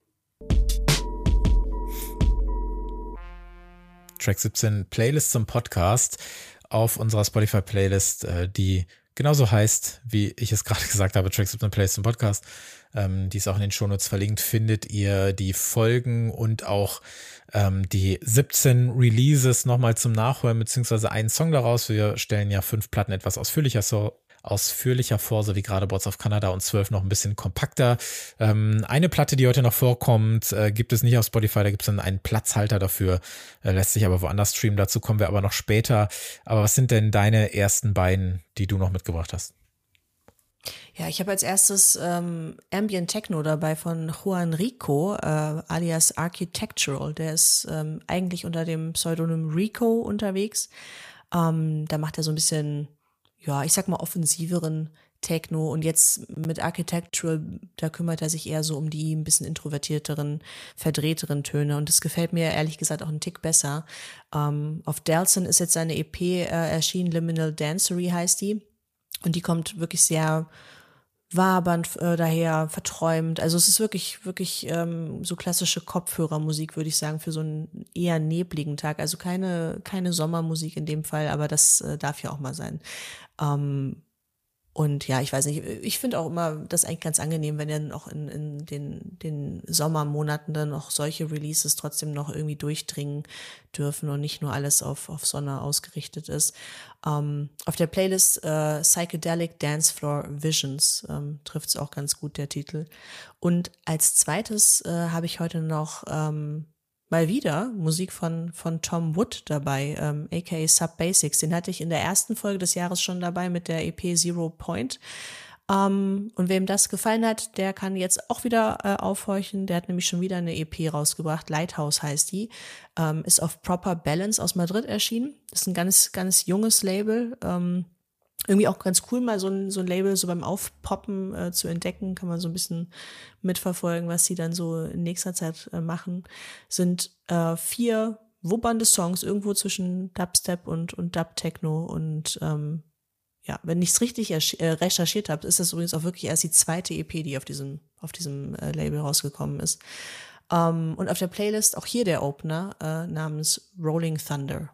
Track siebzehn, Playlist zum Podcast auf unserer Spotify-Playlist, äh, die genauso heißt, wie ich es gerade gesagt habe, Track siebzehn Plays zum Podcast. Ähm, die ist auch in den Shownotes verlinkt. Findet ihr die Folgen und auch ähm, die siebzehn Releases nochmal zum Nachhören, beziehungsweise einen Song daraus. Wir stellen ja fünf Platten etwas ausführlicher so ausführlicher vor, so wie gerade Boards of Canada und zwölf noch ein bisschen kompakter. Ähm, eine Platte, die heute noch vorkommt, äh, gibt es nicht auf Spotify, da gibt es dann einen Platzhalter dafür, äh, lässt sich aber woanders streamen, dazu kommen wir aber noch später. Aber was sind denn deine ersten beiden, die du noch mitgebracht hast? Ja, ich habe als erstes ähm, Ambient Techno dabei von Juan Rico, äh, alias Architectural. Der ist ähm, eigentlich unter dem Pseudonym Rico unterwegs. Ähm, da macht er so ein bisschen, ja, ich sag mal offensiveren Techno und jetzt mit Architectural, da kümmert er sich eher so um die ein bisschen introvertierteren, verdrehteren Töne und das gefällt mir ehrlich gesagt auch einen Tick besser. Ähm, auf Delson ist jetzt seine E P äh, erschienen, Liminal Dancery heißt die und die kommt wirklich sehr wabernd äh, daher, verträumt. Also es ist wirklich, wirklich ähm, so klassische Kopfhörermusik, würde ich sagen, für so einen eher nebligen Tag. Also keine, keine Sommermusik in dem Fall, aber das äh, darf ja auch mal sein. Ähm, und ja, ich weiß nicht, ich finde auch immer das eigentlich ganz angenehm, wenn dann auch in, in den, den Sommermonaten dann auch solche Releases trotzdem noch irgendwie durchdringen dürfen und nicht nur alles auf, auf Sonne ausgerichtet ist. Ähm, auf der Playlist äh, Psychedelic Dance Floor Visions ähm, trifft es auch ganz gut, der Titel. Und als zweites äh, habe ich heute noch ähm, mal wieder Musik von von Tom Wood dabei, ähm, aka Sub Basics. Den hatte ich in der ersten Folge des Jahres schon dabei mit der E P Zero Point. Um, und wem das gefallen hat, der kann jetzt auch wieder äh, aufhorchen. Der hat nämlich schon wieder eine E P rausgebracht. Lighthouse heißt die. Ähm, ist auf Proper Balance aus Madrid erschienen. Das ist ein ganz, ganz junges Label. Ähm, irgendwie auch ganz cool, mal so ein, so ein Label so beim Aufpoppen äh, zu entdecken. Kann man so ein bisschen mitverfolgen, was sie dann so in nächster Zeit äh, machen. Sind äh, vier wubbernde Songs irgendwo zwischen Dubstep und, und Dub-Techno und ähm, ja, wenn ich es richtig äh, recherchiert habe, ist das übrigens auch wirklich erst die zweite E P, die auf diesem auf diesem äh, Label rausgekommen ist. Um, und auf der Playlist auch hier der Opener äh, namens Rolling Thunder.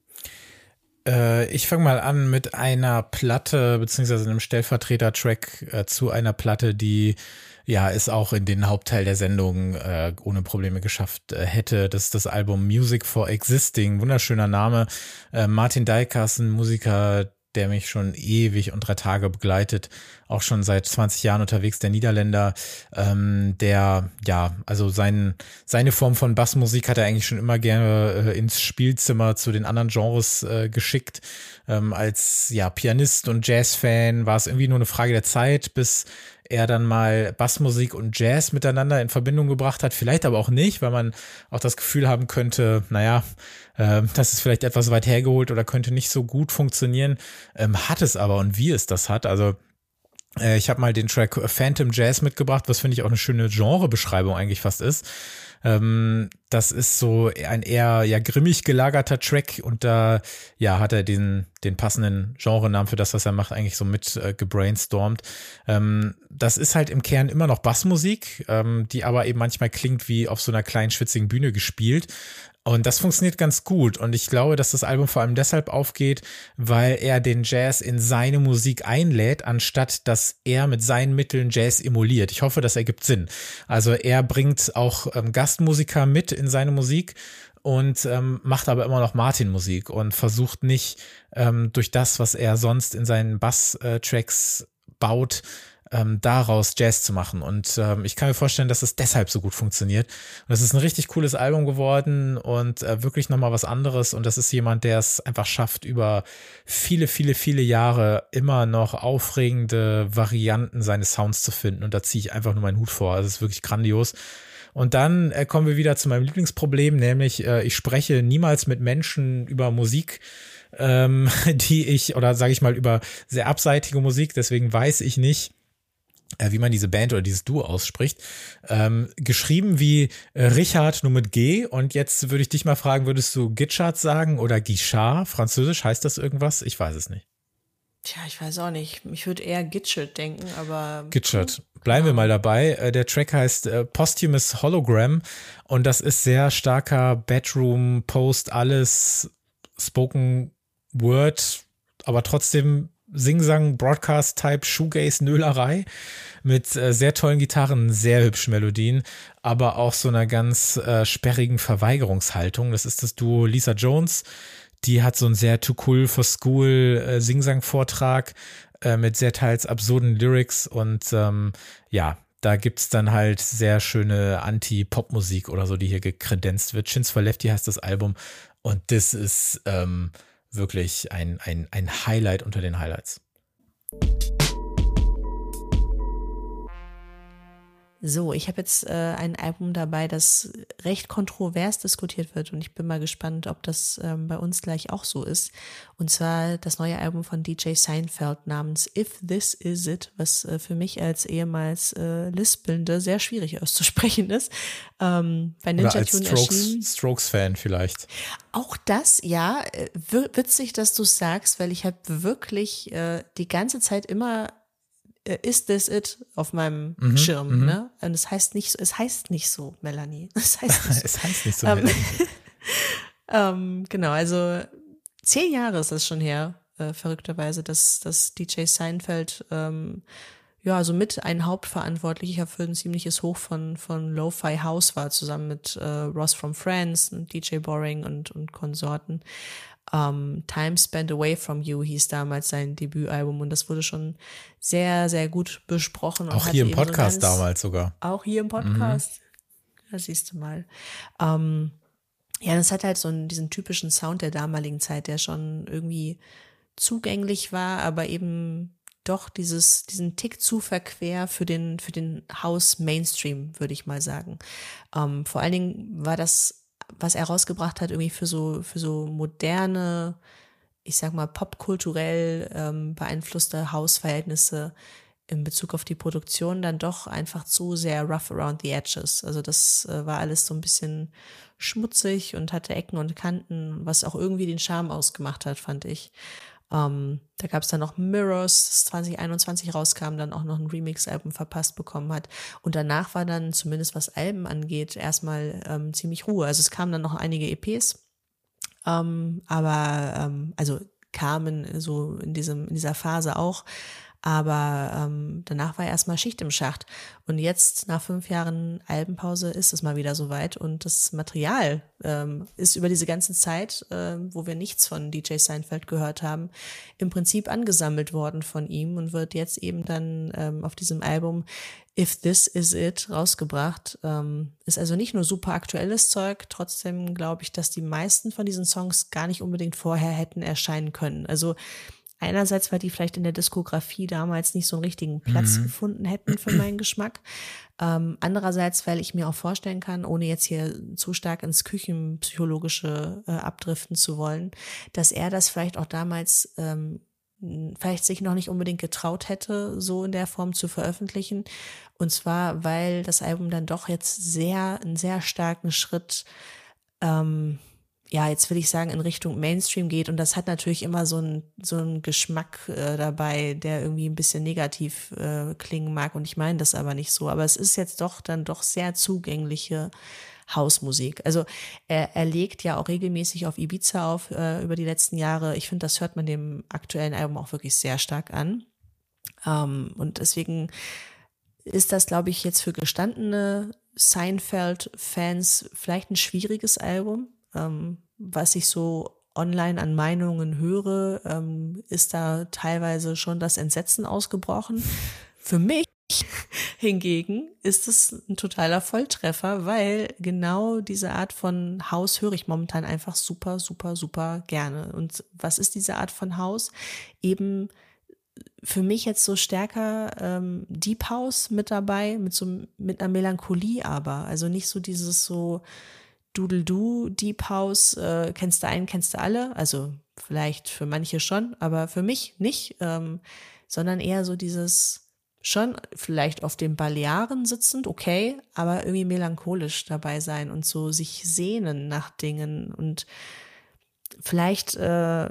Äh, ich fange mal an mit einer Platte beziehungsweise einem Stellvertreter-Track äh, zu einer Platte, die ja es auch in den Hauptteil der Sendung äh, ohne Probleme geschafft äh, hätte. Das ist das Album Music for Existing, wunderschöner Name. Äh, Martin Dykers, ein Musiker, der mich schon ewig und drei Tage begleitet, auch schon seit zwanzig Jahren unterwegs, der Niederländer, ähm, der, ja, also sein, seine Form von Bassmusik hat er eigentlich schon immer gerne äh, ins Spielzimmer zu den anderen Genres äh, geschickt. Ähm, als, ja, Pianist und Jazzfan war es irgendwie nur eine Frage der Zeit, bis er dann mal Bassmusik und Jazz miteinander in Verbindung gebracht hat, vielleicht aber auch nicht, weil man auch das Gefühl haben könnte, naja, äh, das ist vielleicht etwas weit hergeholt oder könnte nicht so gut funktionieren, ähm, hat es aber und wie es das hat, also Äh, ich habe mal den Track Phantom Jazz mitgebracht, was finde ich auch eine schöne Genrebeschreibung eigentlich fast ist. Ähm, das ist so ein eher ja grimmig gelagerter Track und da ja hat er den den passenden Genrenamen für das, was er macht, eigentlich so mit äh, gebrainstormt. Ähm, das ist halt im Kern immer noch Bassmusik, ähm, die aber eben manchmal klingt wie auf so einer kleinen schwitzigen Bühne gespielt. Und das funktioniert ganz gut. Und ich glaube, dass das Album vor allem deshalb aufgeht, weil er den Jazz in seine Musik einlädt, anstatt dass er mit seinen Mitteln Jazz emuliert. Ich hoffe, das ergibt Sinn. Also er bringt auch ähm, Gastmusiker mit in seine Musik und ähm, macht aber immer noch Martin-Musik und versucht nicht ähm, durch das, was er sonst in seinen Bass-Tracks baut, ähm, daraus Jazz zu machen. Und ähm, ich kann mir vorstellen, dass es deshalb so gut funktioniert. Und es ist ein richtig cooles Album geworden und äh, wirklich nochmal was anderes. Und das ist jemand, der es einfach schafft, über viele, viele, viele Jahre immer noch aufregende Varianten seines Sounds zu finden. Und da ziehe ich einfach nur meinen Hut vor. Also es ist wirklich grandios. Und dann äh, kommen wir wieder zu meinem Lieblingsproblem, nämlich äh, ich spreche niemals mit Menschen über Musik, ähm, die ich, oder sage ich mal über sehr abseitige Musik, deswegen weiß ich nicht, äh, wie man diese Band oder dieses Duo ausspricht. Ähm, geschrieben wie äh, Richard, nur mit G. Und jetzt würde ich dich mal fragen, würdest du Gitschard sagen oder Guichard? Französisch heißt das irgendwas? Ich weiß es nicht. Tja, ich weiß auch nicht. Ich würde eher Gitschard denken, aber. Gitschard. Bleiben wir mal dabei. Äh, der Track heißt äh, Posthumous Hologram und das ist sehr starker Bedroom, Post, alles Spoken Word, aber trotzdem Singsang, Broadcast-Type, Shoegaze-Nölerei mit äh, sehr tollen Gitarren, sehr hübschen Melodien, aber auch so einer ganz äh, sperrigen Verweigerungshaltung. Das ist das Duo Lisa Jones. Die hat so einen sehr Too Cool for School äh, Singsang-Vortrag äh, mit sehr teils absurden Lyrics und ähm, ja, da gibt's dann halt sehr schöne Anti-Pop-Musik oder so, die hier gekredenzt wird. Chins for Lefty heißt das Album und das ist ähm, wirklich ein, ein, ein Highlight unter den Highlights. So, ich habe jetzt äh, ein Album dabei, das recht kontrovers diskutiert wird und ich bin mal gespannt, ob das ähm, bei uns gleich auch so ist. Und zwar das neue Album von D J Seinfeld namens If This Is It, was äh, für mich als ehemals äh, Lispelnde sehr schwierig auszusprechen ist. Ähm, bei Ninja Oder als Tune Strokes, erschienen. Strokes-Fan vielleicht. Auch das, ja, äh, w- witzig, dass du es sagst, weil ich habe wirklich äh, die ganze Zeit immer Is This It auf meinem Mhm, Schirm, mhm. ne? Und es heißt nicht so, es heißt nicht so, Melanie. Es heißt nicht so. Es heißt nicht so. Ähm, Melanie. ähm, genau, also zehn Jahre ist das schon her, äh, verrückterweise, dass, dass D J Seinfeld ähm, ja so mit ein Hauptverantwortlicher für ein ziemliches Hoch von, von Lo-Fi House war, zusammen mit äh, Ross from Friends und D J Boring und, und Konsorten. Um, Time Spent Away From You hieß damals sein Debütalbum und das wurde schon sehr, sehr gut besprochen. Und Auch hatte hier im eben so Podcast ganz, damals sogar. Auch hier im Podcast. Mhm. Da siehst du mal. Um, ja, das hat halt so einen, diesen typischen Sound der damaligen Zeit, der schon irgendwie zugänglich war, aber eben doch dieses, diesen Tick zu verquer für den, für den House-Mainstream, würde ich mal sagen. Um, vor allen Dingen war das, was er rausgebracht hat, irgendwie für so, für so moderne, ich sag mal, popkulturell ähm, beeinflusste Hausverhältnisse in Bezug auf die Produktion dann doch einfach zu sehr rough around the edges. Also das äh, war alles so ein bisschen schmutzig und hatte Ecken und Kanten, was auch irgendwie den Charme ausgemacht hat, fand ich. Um, da gab es dann noch Mirrors, das zwanzig einundzwanzig rauskam, dann auch noch ein Remix-Album verpasst bekommen hat. Und danach war dann, zumindest was Alben angeht, erstmal ähm, ziemlich Ruhe. Also es kamen dann noch einige E Ps, ähm, aber ähm, also kamen so in diesem in dieser Phase auch. Aber ähm, danach war erstmal Schicht im Schacht. Und jetzt, nach fünf Jahren Albenpause, ist es mal wieder soweit. Und das Material ähm, ist über diese ganze Zeit, äh, wo wir nichts von D J Seinfeld gehört haben, im Prinzip angesammelt worden von ihm und wird jetzt eben dann ähm, auf diesem Album If This Is It rausgebracht. Ähm, ist also nicht nur super aktuelles Zeug, trotzdem glaube ich, dass die meisten von diesen Songs gar nicht unbedingt vorher hätten erscheinen können. Also einerseits, weil die vielleicht in der Diskografie damals nicht so einen richtigen Platz mhm. gefunden hätten für meinen Geschmack. Ähm, andererseits, weil ich mir auch vorstellen kann, ohne jetzt hier zu stark ins Küchenpsychologische äh, abdriften zu wollen, dass er das vielleicht auch damals ähm, vielleicht sich noch nicht unbedingt getraut hätte, so in der Form zu veröffentlichen. Und zwar, weil das Album dann doch jetzt sehr, einen sehr starken Schritt, ähm, ja, jetzt will ich sagen, in Richtung Mainstream geht. Und das hat natürlich immer so einen so einen Geschmack äh, dabei, der irgendwie ein bisschen negativ äh, klingen mag. Und ich meine das aber nicht so. Aber es ist jetzt doch dann doch sehr zugängliche Hausmusik. Also er, er legt ja auch regelmäßig auf Ibiza auf äh, über die letzten Jahre. Ich finde, das hört man dem aktuellen Album auch wirklich sehr stark an. Ähm, und deswegen ist das, glaube ich, jetzt für gestandene Seinfeld-Fans vielleicht ein schwieriges Album. Ähm, was ich so online an Meinungen höre, ähm, ist da teilweise schon das Entsetzen ausgebrochen. Für mich hingegen ist es ein totaler Volltreffer, weil genau diese Art von Haus höre ich momentan einfach super, super, super gerne. Und was ist diese Art von Haus? Eben für mich jetzt so stärker ähm, Deep House mit dabei, mit so mit einer Melancholie aber. Also nicht so dieses so Doodle-Doo, Deep House, äh, kennst du einen, kennst du alle. Also vielleicht für manche schon, aber für mich nicht, ähm, sondern eher so dieses schon vielleicht auf den Balearen sitzend, okay, aber irgendwie melancholisch dabei sein und so sich sehnen nach Dingen und vielleicht äh,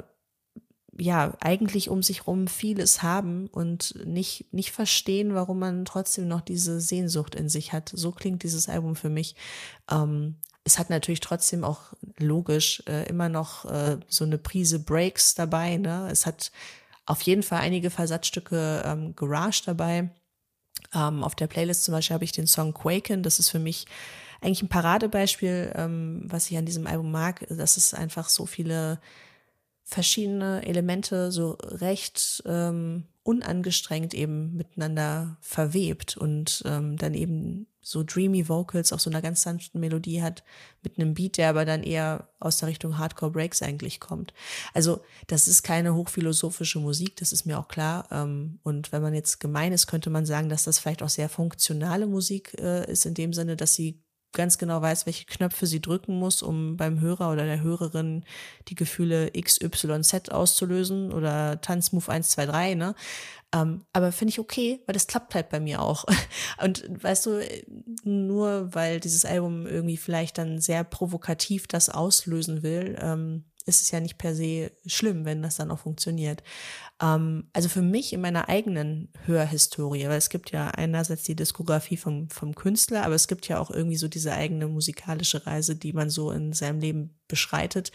ja eigentlich um sich rum vieles haben und nicht nicht verstehen, warum man trotzdem noch diese Sehnsucht in sich hat. So klingt dieses Album für mich. Ähm, es hat natürlich trotzdem auch logisch äh, immer noch äh, so eine Prise Breaks dabei. Ne? Es hat auf jeden Fall einige Versatzstücke ähm, Garage dabei. Ähm, auf der Playlist zum Beispiel habe ich den Song Quaken. Das ist für mich eigentlich ein Paradebeispiel, ähm, was ich an diesem Album mag. Dass es einfach so viele verschiedene Elemente so recht ähm, unangestrengt eben miteinander verwebt und ähm, dann eben so dreamy Vocals auf so einer ganz sanften Melodie hat, mit einem Beat, der aber dann eher aus der Richtung Hardcore Breaks eigentlich kommt. Also das ist keine hochphilosophische Musik, das ist mir auch klar. Ähm, und wenn man jetzt gemein ist, könnte man sagen, dass das vielleicht auch sehr funktionale Musik äh, ist, in dem Sinne, dass sie ganz genau weiß, welche Knöpfe sie drücken muss, um beim Hörer oder der Hörerin die Gefühle X Y Z auszulösen oder Tanzmove eins zwei drei, ne? Ähm, aber finde ich okay, weil das klappt halt bei mir auch. Und weißt du, nur weil dieses Album irgendwie vielleicht dann sehr provokativ das auslösen will, ähm, ist es ja nicht per se schlimm, wenn das dann auch funktioniert. Ähm, also für mich in meiner eigenen Hörhistorie, weil es gibt ja einerseits die Diskografie vom, vom Künstler, aber es gibt ja auch irgendwie so diese eigene musikalische Reise, die man so in seinem Leben beschreitet.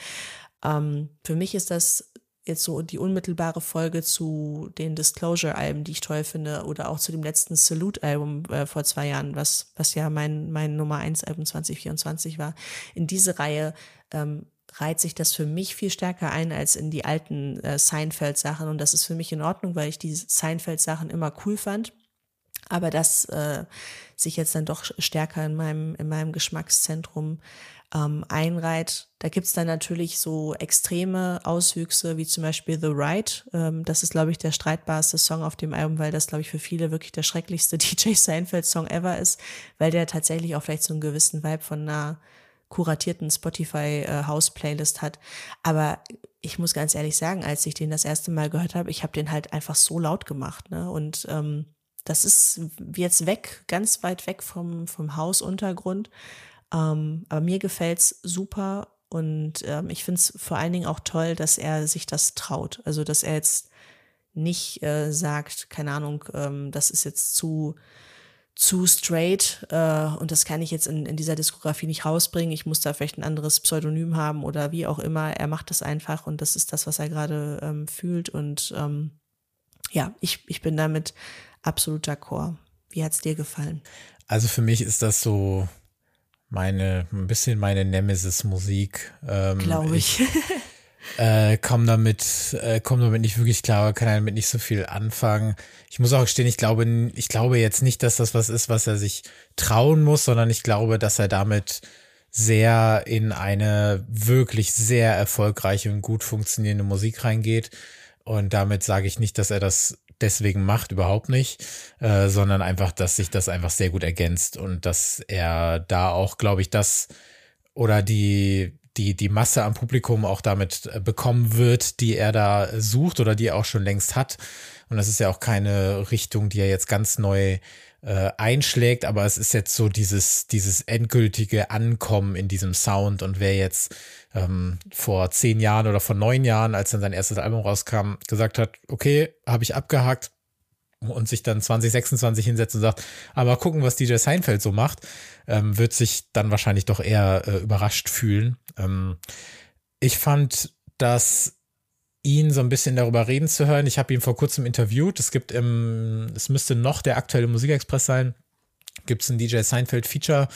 Ähm, für mich ist das jetzt so die unmittelbare Folge zu den Disclosure-Alben, die ich toll finde, oder auch zu dem letzten Salute-Album äh, vor zwei Jahren, was, was ja mein, mein Nummer eins Album zwanzig vierundzwanzig war. In diese Reihe ähm, reiht sich das für mich viel stärker ein als in die alten äh, Seinfeld-Sachen. Und das ist für mich in Ordnung, weil ich die Seinfeld-Sachen immer cool fand. Aber das äh, sich jetzt dann doch stärker in meinem, in meinem Geschmackszentrum ähm, einreiht. Da gibt's dann natürlich so extreme Auswüchse, wie zum Beispiel The Ride. Ähm, das ist, glaube ich, der streitbarste Song auf dem Album, weil das, glaube ich, für viele wirklich der schrecklichste D J Seinfeld-Song ever ist, weil der tatsächlich auch vielleicht so einen gewissen Vibe von einer kuratierten Spotify-House-Playlist hat. Aber ich muss ganz ehrlich sagen, als ich den das erste Mal gehört habe, ich habe den halt einfach so laut gemacht, ne? Und ähm, das ist jetzt weg, ganz weit weg vom, vom Hausuntergrund. Ähm, aber mir gefällt's super und ähm, ich finde es vor allen Dingen auch toll, dass er sich das traut. Also, dass er jetzt nicht äh, sagt, keine Ahnung, ähm, das ist jetzt zu zu straight äh, und das kann ich jetzt in, in dieser Diskografie nicht rausbringen. Ich muss da vielleicht ein anderes Pseudonym haben oder wie auch immer. Er macht das einfach und das ist das, was er gerade ähm, fühlt und ähm, ja, ich, ich bin damit absolut d'accord. Wie hat's dir gefallen? Also für mich ist das so meine, ein bisschen meine Nemesis-Musik. Ähm, Glaube ich. ich äh, komm damit, äh, komm damit nicht wirklich klar, kann damit nicht so viel anfangen. Ich muss auch gestehen, ich glaube, ich glaube jetzt nicht, dass das was ist, was er sich trauen muss, sondern ich glaube, dass er damit sehr in eine wirklich sehr erfolgreiche und gut funktionierende Musik reingeht. Und damit sage ich nicht, dass er das deswegen macht, überhaupt nicht, äh, sondern einfach, dass sich das einfach sehr gut ergänzt und dass er da auch, glaube ich, das oder die die, die Masse am Publikum auch damit bekommen wird, die er da sucht oder die er auch schon längst hat. Und das ist ja auch keine Richtung, die er jetzt ganz neu äh, einschlägt, aber es ist jetzt so dieses, dieses endgültige Ankommen in diesem Sound. Und wer jetzt ähm, vor zehn Jahren oder vor neun Jahren, als dann sein erstes Album rauskam, gesagt hat, okay, habe ich abgehakt, und sich dann zwanzig sechsundzwanzig hinsetzt und sagt, aber mal gucken, was D J Seinfeld so macht, ähm, wird sich dann wahrscheinlich doch eher äh, überrascht fühlen. Ähm, ich fand, dass ihn so ein bisschen darüber reden zu hören. Ich habe ihn vor kurzem interviewt. Es gibt im, es müsste noch der aktuelle Musikexpress sein, gibt es ein D J Seinfeld Feature,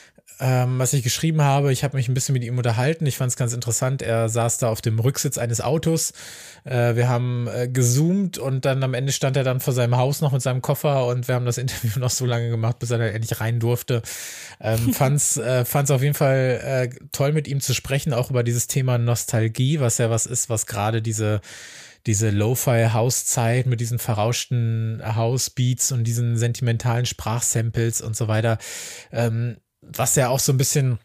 ähm, was ich geschrieben habe. Ich habe mich ein bisschen mit ihm unterhalten. Ich fand es ganz interessant. Er saß da auf dem Rücksitz eines Autos. Äh, wir haben äh, gezoomt und dann am Ende stand er dann vor seinem Haus noch mit seinem Koffer und wir haben das Interview noch so lange gemacht, bis er dann endlich rein durfte. Ähm, fand's, äh, fand's auf jeden Fall äh, toll, mit ihm zu sprechen, auch über dieses Thema Nostalgie, was ja was ist, was gerade diese diese Lo-Fi-House-Zeit mit diesen verrauschten House-Beats und diesen sentimentalen Sprachsamples und so weiter, ähm, was ja auch so ein bisschen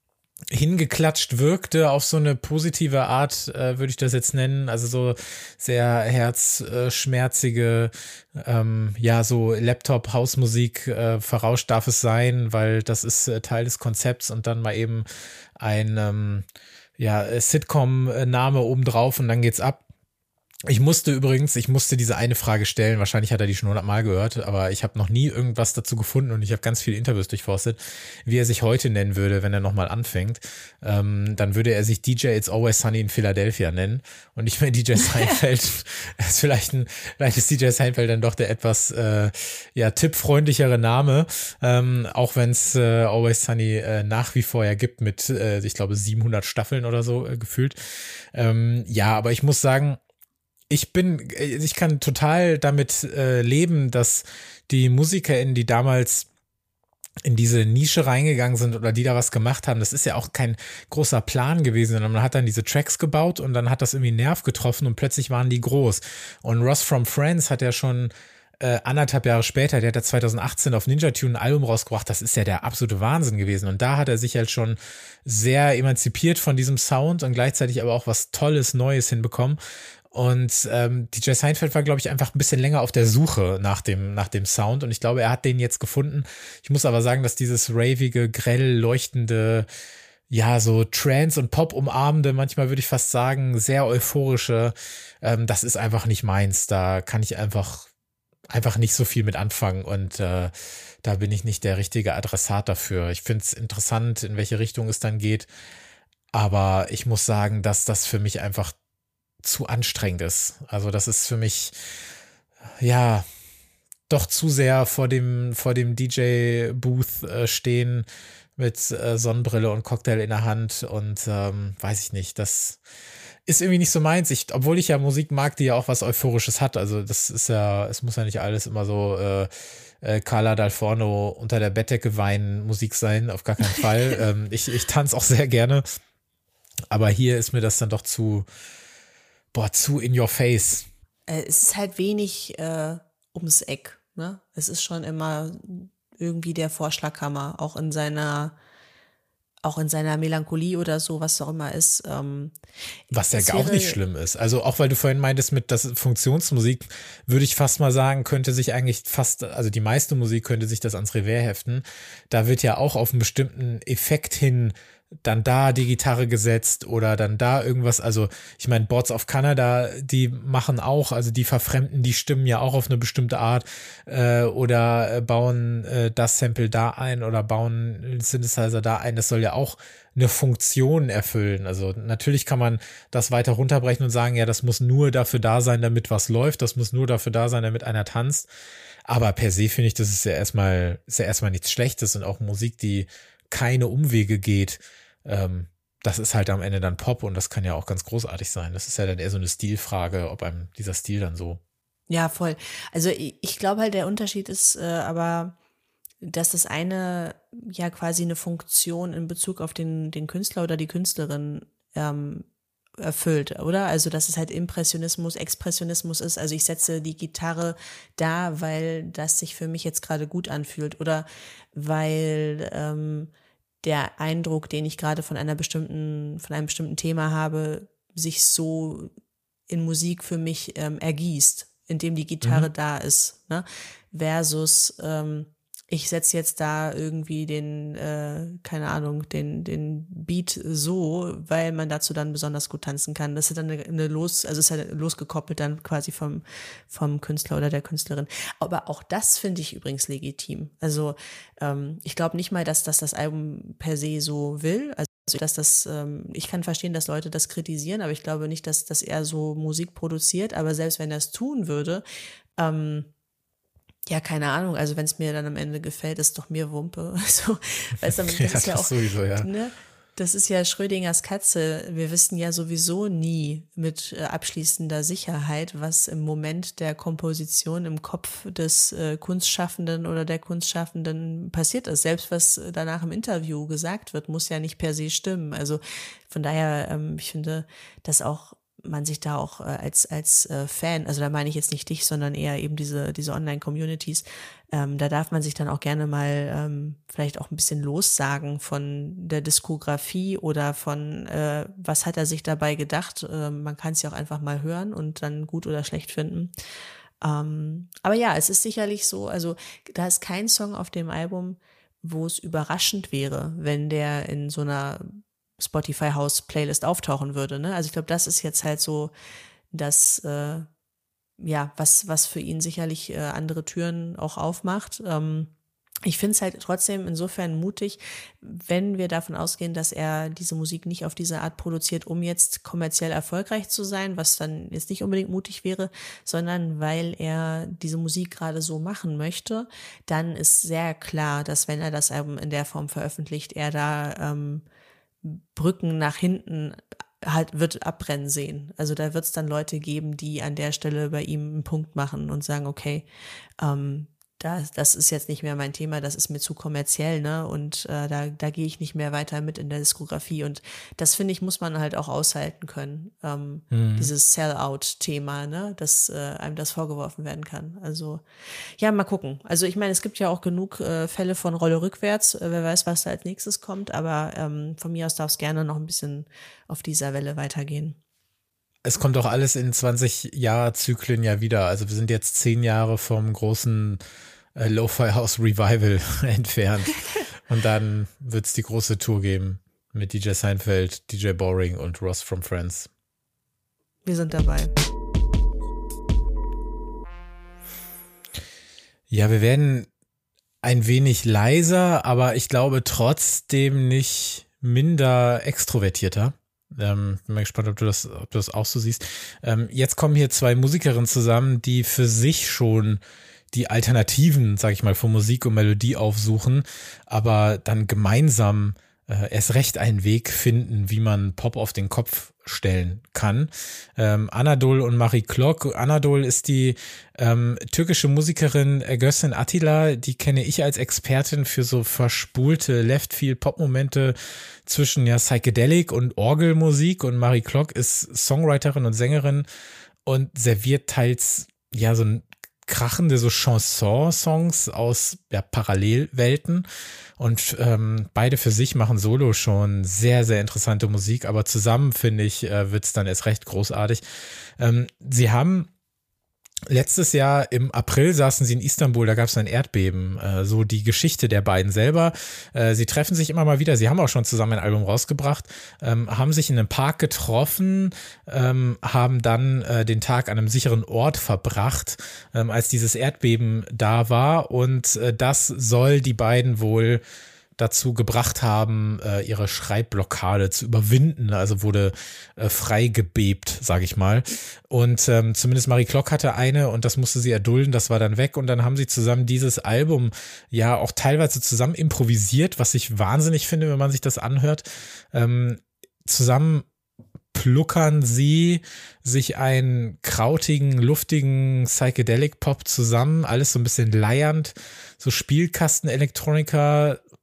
hingeklatscht wirkte auf so eine positive Art, äh, würde ich das jetzt nennen, also so sehr herzschmerzige, ähm, ja, so Laptop-Hausmusik, äh, verrauscht darf es sein, weil das ist äh, Teil des Konzepts und dann mal eben ein ähm, ja, Sitcom-Name obendrauf und dann geht's ab. Ich musste übrigens, ich musste diese eine Frage stellen, wahrscheinlich hat er die schon hundertmal gehört, aber ich habe noch nie irgendwas dazu gefunden und ich habe ganz viele Interviews durchforstet, wie er sich heute nennen würde, wenn er nochmal anfängt. Ähm, dann würde er sich D J It's Always Sunny in Philadelphia nennen und nicht mehr D J Seinfeld. Das ist vielleicht, ein, vielleicht ist D J Seinfeld dann doch der etwas äh, ja tippfreundlichere Name, ähm, auch wenn es äh, Always Sunny äh, nach wie vor ja gibt mit, äh, ich glaube, siebenhundert Staffeln oder so äh, gefühlt. Ähm, ja, aber ich muss sagen, Ich bin, ich kann total damit äh, leben, dass die MusikerInnen, die damals in diese Nische reingegangen sind oder die da was gemacht haben, das ist ja auch kein großer Plan gewesen, sondern man hat dann diese Tracks gebaut und dann hat das irgendwie einen Nerv getroffen und plötzlich waren die groß. Und Ross from Friends hat ja schon äh, anderthalb Jahre später, der hat ja zwanzig achtzehn auf Ninja Tune ein Album rausgebracht, das ist ja der absolute Wahnsinn gewesen. Und da hat er sich halt schon sehr emanzipiert von diesem Sound und gleichzeitig aber auch was Tolles, Neues hinbekommen. Und ähm, D J Seinfeld war, glaube ich, einfach ein bisschen länger auf der Suche nach dem, nach dem Sound. Und ich glaube, er hat den jetzt gefunden. Ich muss aber sagen, dass dieses ravige, grell leuchtende, ja, so Trance- und Pop umarmende, manchmal würde ich fast sagen, sehr euphorische, ähm, das ist einfach nicht meins. Da kann ich einfach, einfach nicht so viel mit anfangen. Und äh, da bin ich nicht der richtige Adressat dafür. Ich finde es interessant, in welche Richtung es dann geht. Aber ich muss sagen, dass das für mich einfach zu anstrengend ist. Also das ist für mich, ja, doch zu sehr vor dem, vor dem D J-Booth äh, stehen mit äh, Sonnenbrille und Cocktail in der Hand und ähm, weiß ich nicht, das ist irgendwie nicht so meins. Ich, obwohl ich ja Musik mag, die ja auch was Euphorisches hat. Also das ist ja, es muss ja nicht alles immer so äh, äh, Carla Dal Forno unter der Bettdecke weinen Musik sein, auf gar keinen Fall. ähm, ich ich tanze auch sehr gerne, aber hier ist mir das dann doch zu Boah, zu in your face. Es ist halt wenig äh, ums Eck, ne? Es ist schon immer irgendwie der Vorschlaghammer, auch in seiner, auch in seiner Melancholie oder so, was auch immer ist. Ähm, was ja auch nicht schlimm ist. Also auch weil du vorhin meintest mit das Funktionsmusik, würde ich fast mal sagen, könnte sich eigentlich fast, also die meiste Musik könnte sich das ans Revers heften. Da wird ja auch auf einen bestimmten Effekt hin dann da die Gitarre gesetzt oder dann da irgendwas, also ich meine, Boards of Canada, die machen auch, also die verfremden die Stimmen ja auch auf eine bestimmte Art äh, oder äh, bauen äh, das Sample da ein oder bauen Synthesizer da ein, das soll ja auch eine Funktion erfüllen. Also natürlich kann man das weiter runterbrechen und sagen, ja, das muss nur dafür da sein, damit was läuft, das muss nur dafür da sein, damit einer tanzt, aber per se finde ich, das ist ja erstmal, ist ja erstmal nichts Schlechtes und auch Musik, die keine Umwege geht, ähm, das ist halt am Ende dann Pop und das kann ja auch ganz großartig sein. Das ist ja dann eher so eine Stilfrage, ob einem dieser Stil dann so. Ja, voll. Also ich, ich glaube halt, der Unterschied ist äh, aber, dass das eine ja quasi eine Funktion in Bezug auf den, den Künstler oder die Künstlerin ähm, erfüllt, oder? Also dass es halt Impressionismus, Expressionismus ist. Also ich setze die Gitarre da, weil das sich für mich jetzt gerade gut anfühlt oder weil ähm, der Eindruck, den ich gerade von einer bestimmten, von einem bestimmten Thema habe, sich so in Musik für mich ähm, ergießt, indem die Gitarre mhm. da ist, ne? Versus ähm, ich setze jetzt da irgendwie den, äh, keine Ahnung, den, den Beat so, weil man dazu dann besonders gut tanzen kann. Das ist dann eine, eine los, also ist ja losgekoppelt dann quasi vom, vom Künstler oder der Künstlerin. Aber auch das finde ich übrigens legitim. Also ähm, ich glaube nicht mal, dass das das Album per se so will. Also dass das, ähm, ich kann verstehen, dass Leute das kritisieren, aber ich glaube nicht, dass, dass er so Musik produziert. Aber selbst wenn er es tun würde, ähm, ja, keine Ahnung, also wenn es mir dann am Ende gefällt, ist doch mir Wumpe. Also, weißt du, das ja, ist ja das auch, sowieso, ja. Ne, das ist ja Schrödingers Katze. Wir wissen ja sowieso nie mit äh, abschließender Sicherheit, was im Moment der Komposition im Kopf des äh, Kunstschaffenden oder der Kunstschaffenden passiert ist. Selbst was danach im Interview gesagt wird, muss ja nicht per se stimmen. Also von daher, ähm, ich finde, dass auch man sich da auch äh, als als äh, Fan, also da meine ich jetzt nicht dich, sondern eher eben diese diese Online-Communities, ähm, da darf man sich dann auch gerne mal ähm, vielleicht auch ein bisschen lossagen von der Diskografie oder von äh, was hat er sich dabei gedacht. Äh, man kann es ja auch einfach mal hören und dann gut oder schlecht finden. Ähm, aber ja, es ist sicherlich so, also da ist kein Song auf dem Album, wo es überraschend wäre, wenn der in so einer Spotify House Playlist auftauchen würde, ne? Also ich glaube, das ist jetzt halt so das, äh, ja, was, was für ihn sicherlich äh, andere Türen auch aufmacht. Ähm, ich finde es halt trotzdem insofern mutig, wenn wir davon ausgehen, dass er diese Musik nicht auf diese Art produziert, um jetzt kommerziell erfolgreich zu sein, was dann jetzt nicht unbedingt mutig wäre, sondern weil er diese Musik gerade so machen möchte, dann ist sehr klar, dass wenn er das Album in der Form veröffentlicht, er da ähm, Brücken nach hinten halt wird abbrennen sehen. Also da wird es dann Leute geben, die an der Stelle bei ihm einen Punkt machen und sagen, okay, ähm, das, das ist jetzt nicht mehr mein Thema, das ist mir zu kommerziell, ne? Und äh, da, da gehe ich nicht mehr weiter mit in der Diskografie. Und das, finde ich, muss man halt auch aushalten können. Ähm, mhm. Dieses Sell-out-Thema, ne? Dass äh, einem das vorgeworfen werden kann. Also, ja, mal gucken. Also ich meine, es gibt ja auch genug äh, Fälle von Rolle rückwärts. Äh, wer weiß, was da als nächstes kommt. Aber ähm, von mir aus darf es gerne noch ein bisschen auf dieser Welle weitergehen. Es kommt auch alles in zwanzig-Jahr-Zyklen ja wieder. Also wir sind jetzt zehn Jahre vom großen äh, Lo-Fi House Revival entfernt. Und dann wird es die große Tour geben mit D J Seinfeld, D J Boring und Ross from Friends. Wir sind dabei. Ja, wir werden ein wenig leiser, aber ich glaube trotzdem nicht minder extrovertierter. Ähm, bin mal gespannt, ob du das, ob du das auch so siehst. Ähm, jetzt kommen hier zwei Musikerinnen zusammen, die für sich schon die Alternativen, sag ich mal, von Musik und Melodie aufsuchen, aber dann gemeinsam äh, erst recht einen Weg finden, wie man Pop auf den Kopf stellen kann. Ähm, Anadol und Marie Klok. Anadol ist die ähm, türkische Musikerin Ergösen Attila, die kenne ich als Expertin für so verspulte Left-Field-Pop-Momente zwischen ja Psychedelic und Orgelmusik, und Marie Klok ist Songwriterin und Sängerin und serviert teils ja so ein krachende so Chanson-Songs aus ja, Parallelwelten, und ähm, beide für sich machen solo schon sehr, sehr interessante Musik, aber zusammen, finde ich, äh, wird es dann erst recht großartig. Ähm, sie haben letztes Jahr im April saßen sie in Istanbul, da gab es ein Erdbeben, äh, so die Geschichte der beiden selber. Äh, sie treffen sich immer mal wieder, sie haben auch schon zusammen ein Album rausgebracht, ähm, haben sich in einem Park getroffen, ähm, haben dann äh, den Tag an einem sicheren Ort verbracht, ähm, als dieses Erdbeben da war, und äh, das soll die beiden wohl dazu gebracht haben, äh, ihre Schreibblockade zu überwinden. Also wurde äh, frei gebebt, sage ich mal. Und ähm, zumindest Marie Klok hatte eine, und das musste sie erdulden, das war dann weg. Und dann haben sie zusammen dieses Album ja auch teilweise zusammen improvisiert, was ich wahnsinnig finde, wenn man sich das anhört. Ähm, zusammen pluckern sie sich einen krautigen, luftigen Psychedelic-Pop zusammen, alles so ein bisschen leiernd, so Spielkasten-Elektronika,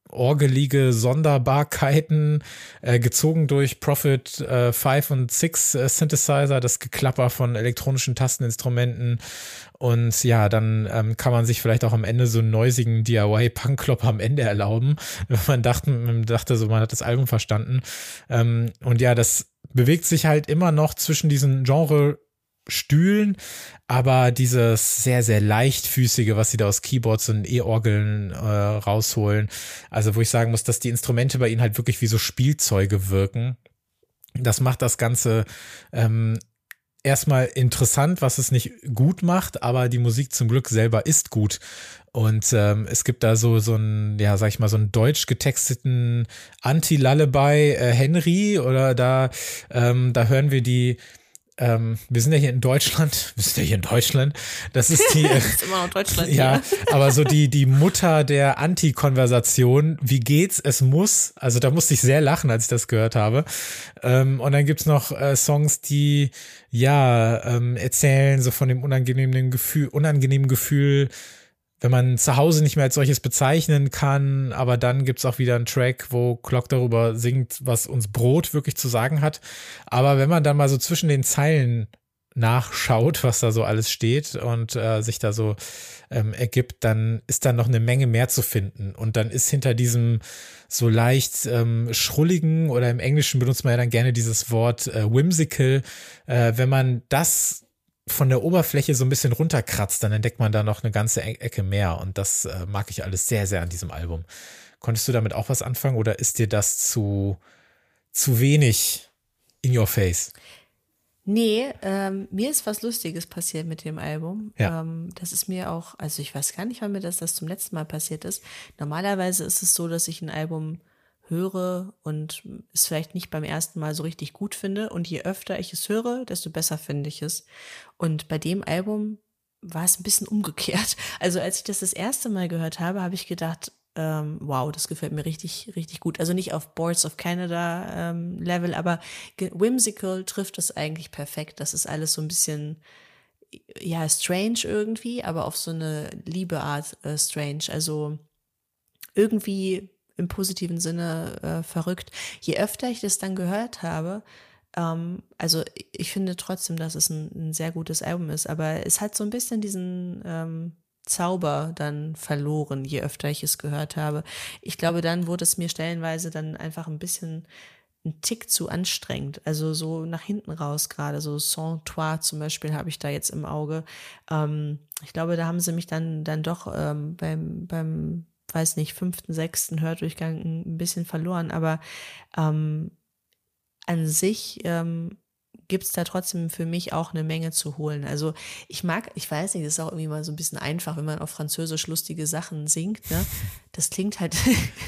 orgelige Sonderbarkeiten, äh, gezogen durch Prophet äh, fünf und sechs äh, Synthesizer, das Geklapper von elektronischen Tasteninstrumenten und ja, dann ähm, kann man sich vielleicht auch am Ende so einen neusigen D I Y-Punkklopper am Ende erlauben, wenn man dachte, man dachte so, man hat das Album verstanden. Ähm, und ja, das bewegt sich halt immer noch zwischen diesen Genre Stühlen, aber dieses sehr, sehr leichtfüßige, was sie da aus Keyboards und E-Orgeln äh, rausholen, also wo ich sagen muss, dass die Instrumente bei ihnen halt wirklich wie so Spielzeuge wirken, das macht das Ganze ähm, erstmal interessant, was es nicht gut macht, aber die Musik zum Glück selber ist gut. Und ähm, es gibt da so so einen, ja, sag ich mal, so einen deutsch getexteten Anti-Lullaby äh, Henry oder da, ähm, da hören wir die Ähm, wir sind ja hier in Deutschland, wir sind ja hier in Deutschland, das ist die, das ist immer noch Deutschland, ja, aber so die, die Mutter der Anti-Konversation, wie geht's, es muss, also da musste ich sehr lachen, als ich das gehört habe, ähm, und dann gibt's noch äh, Songs, die, ja, ähm, erzählen so von dem unangenehmen Gefühl, unangenehmen Gefühl, wenn man zu Hause nicht mehr als solches bezeichnen kann, aber dann gibt's auch wieder einen Track, wo Glock darüber singt, was uns Brot wirklich zu sagen hat. Aber wenn man dann mal so zwischen den Zeilen nachschaut, was da so alles steht und äh, sich da so ähm, ergibt, dann ist da noch eine Menge mehr zu finden. Und dann ist hinter diesem so leicht ähm, schrulligen, oder im Englischen benutzt man ja dann gerne dieses Wort äh, whimsical, äh, wenn man das von der Oberfläche so ein bisschen runterkratzt, dann entdeckt man da noch eine ganze Ecke mehr, und das äh, mag ich alles sehr, sehr an diesem Album. Konntest du damit auch was anfangen, oder ist dir das zu, zu wenig in your face? Nee, ähm, mir ist was Lustiges passiert mit dem Album. Ja. Ähm, das ist mir auch, also ich weiß gar nicht, wann mir das, das zum letzten Mal passiert ist. Normalerweise ist es so, dass ich ein Album höre und es vielleicht nicht beim ersten Mal so richtig gut finde, und je öfter ich es höre, desto besser finde ich es. Und bei dem Album war es ein bisschen umgekehrt. Also als ich das das erste Mal gehört habe, habe ich gedacht, ähm, wow, das gefällt mir richtig, richtig gut. Also nicht auf Boards of Canada ähm, Level, aber whimsical trifft das eigentlich perfekt. Das ist alles so ein bisschen, ja, strange irgendwie, aber auf so eine liebe Art äh, strange. Also irgendwie im positiven Sinne äh, verrückt. Je öfter ich das dann gehört habe, ähm, also ich finde trotzdem, dass es ein, ein sehr gutes Album ist, aber es hat so ein bisschen diesen ähm, Zauber dann verloren, je öfter ich es gehört habe. Ich glaube, dann wurde es mir stellenweise dann einfach ein bisschen ein Tick zu anstrengend. Also so nach hinten raus gerade, so Sans Toi zum Beispiel habe ich da jetzt im Auge. Ähm, ich glaube, da haben sie mich dann, dann doch ähm, beim, beim weiß nicht, fünften, sechsten Hördurchgang ein bisschen verloren, aber ähm, an sich ähm, gibt es da trotzdem für mich auch eine Menge zu holen. Also ich mag, ich weiß nicht, das ist auch irgendwie mal so ein bisschen einfach, wenn man auf Französisch lustige Sachen singt, ne? Das klingt halt,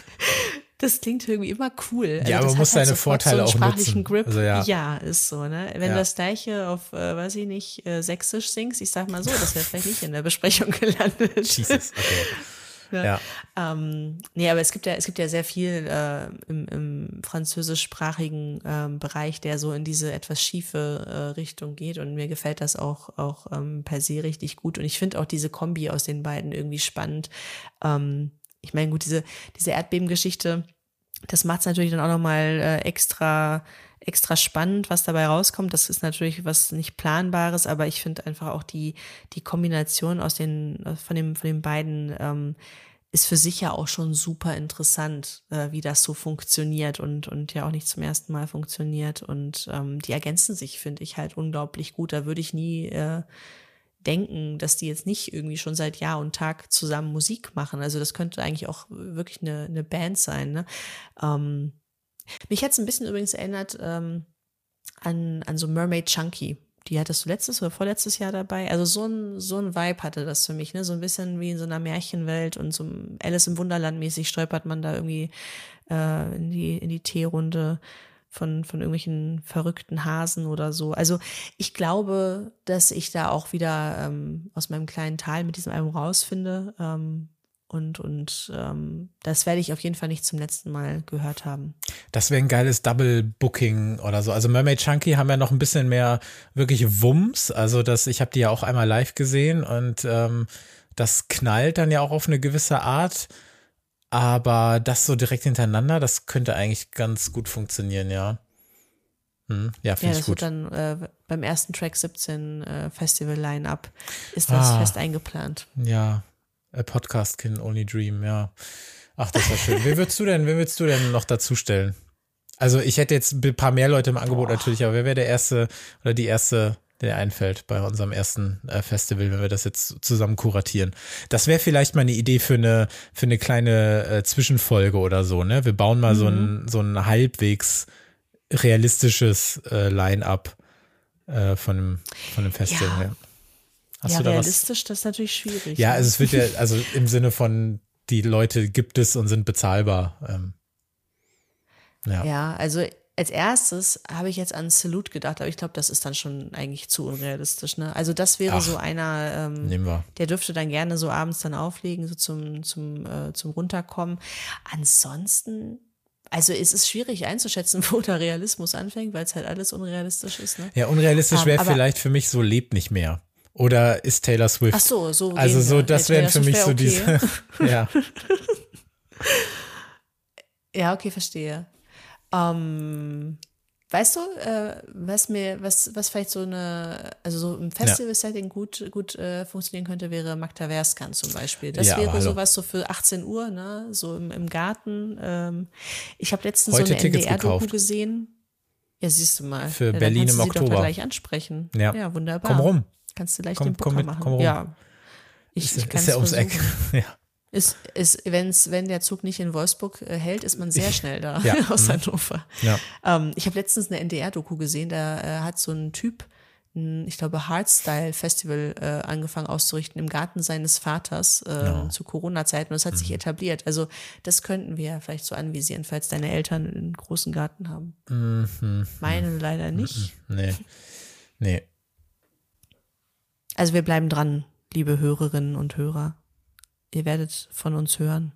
das klingt irgendwie immer cool. Also ja, aber man muss halt seine Vorteile so auch nutzen. Grip. Also ja. ja, ist so, ne? Wenn ja. du das Gleiche auf, äh, weiß ich nicht, äh, Sächsisch singst, ich sag mal so, das wäre vielleicht nicht in der Besprechung gelandet. Jesus, okay. Ne? Ja. Ähm, nee, aber es gibt ja, es gibt ja sehr viel äh, im, im französischsprachigen ähm, Bereich, der so in diese etwas schiefe äh, Richtung geht, und mir gefällt das auch, auch ähm, per se richtig gut, und ich finde auch diese Kombi aus den beiden irgendwie spannend. Ähm, ich meine, gut, diese, diese Erdbebengeschichte, das macht es natürlich dann auch nochmal äh, extra extra spannend, was dabei rauskommt. Das ist natürlich was nicht Planbares, aber ich finde einfach auch die die Kombination aus den von dem von den beiden ähm, ist für sich ja auch schon super interessant, äh, wie das so funktioniert und und ja auch nicht zum ersten Mal funktioniert, und ähm, die ergänzen sich, finde ich, halt unglaublich gut. Da würde ich nie äh, denken, dass die jetzt nicht irgendwie schon seit Jahr und Tag zusammen Musik machen. Also das könnte eigentlich auch wirklich eine eine Band sein, ne? Ähm, Mich hat es ein bisschen übrigens erinnert ähm, an, an so Mermaid Chunky. Die hattest du letztes oder vorletztes Jahr dabei. Also so ein, so ein Vibe hatte das für mich, ne? So ein bisschen wie in so einer Märchenwelt, und so Alice im Wunderland mäßig stolpert man da irgendwie äh, in die, in die Teerunde von, von irgendwelchen verrückten Hasen oder so. Also ich glaube, dass ich da auch wieder ähm, aus meinem kleinen Tal mit diesem Album rausfinde. Ähm, Und, und ähm, das werde ich auf jeden Fall nicht zum letzten Mal gehört haben. Das wäre ein geiles Double-Booking oder so. Also Mermaid Chunky haben ja noch ein bisschen mehr wirklich Wumms. Also das, ich habe die ja auch einmal live gesehen, und ähm, das knallt dann ja auch auf eine gewisse Art. Aber das so direkt hintereinander, das könnte eigentlich ganz gut funktionieren, ja. Hm, ja, Ja, finde ich das gut. wird dann äh, beim ersten Track siebzehn äh, Festival-Line-Up ist das Ah, fest eingeplant. ja, a podcast can only dream, ja. Ach, das war schön. Wen würdest du denn, wen würdest du denn noch dazustellen? Also ich hätte jetzt ein paar mehr Leute im Angebot Boah. natürlich, aber wer wäre der Erste oder die Erste, der einfällt bei unserem ersten äh, Festival, wenn wir das jetzt zusammen kuratieren? Das wäre vielleicht mal eine Idee für eine, für eine kleine äh, Zwischenfolge oder so, ne? Wir bauen mal Mhm. so ein, so ein halbwegs realistisches äh, Line-up äh, von dem, von dem Festival. Ja. Ja. Hast ja, du da was? realistisch, das ist natürlich schwierig. Ja, ne? also es wird ja, also im Sinne von, die Leute gibt es und sind bezahlbar. Ähm, ja. Ja, also als erstes habe ich jetzt an Salute gedacht, aber ich glaube, das ist dann schon eigentlich zu unrealistisch. Ne? Also das wäre Ach, so einer, ähm, nehmen wir. der dürfte dann gerne so abends dann auflegen, so zum, zum, äh, zum Runterkommen. Ansonsten, also es ist schwierig einzuschätzen, wo der Realismus anfängt, weil es halt alles unrealistisch ist. Ne? Ja, unrealistisch Ähm, wäre aber- vielleicht für mich so lebt nicht mehr. Oder ist Taylor Swift. Ach so, so Also gehen so, wir. das Ja, wären Taylor für mich Swift so wär diese, okay. ja. Ja, okay, verstehe. Ähm, weißt du, äh, was mir, was, was vielleicht so eine, also so im Festival-Setting gut, gut äh, funktionieren könnte, wäre Magda Verskan zum Beispiel. Das Ja, aber wäre hallo. sowas so für achtzehn Uhr, ne, so im, im Garten. Ähm, ich habe letztens Heute so eine Tickets N D R-Doku gekauft. gesehen. Ja, siehst du mal. Für ja, dann Berlin kannst im du sie doch da Oktober. gleich ansprechen. Ja. Ja, wunderbar. Komm rum. Kannst du gleich Komm- den komm Booker mit, machen. komm rum. Ja. Ich, Ist, ich kann ist es ja ums Eck. versuchen. Ja. Ist, ist, wenn's, wenn der Zug nicht in Wolfsburg äh, hält, ist man sehr schnell da Ja. aus Mhm. Hannover. Ja. Ähm, ich habe letztens eine N D R-Doku gesehen, da äh, hat so ein Typ, ein, ich glaube, Hardstyle-Festival äh, angefangen auszurichten im Garten seines Vaters äh, Ja. zu Corona-Zeiten und es hat Mhm. sich etabliert. Also das könnten wir ja vielleicht so anvisieren, falls deine Eltern einen großen Garten haben. Mhm. Meine leider nicht. Nee. Nee. Also wir bleiben dran, liebe Hörerinnen und Hörer. Ihr werdet von uns hören.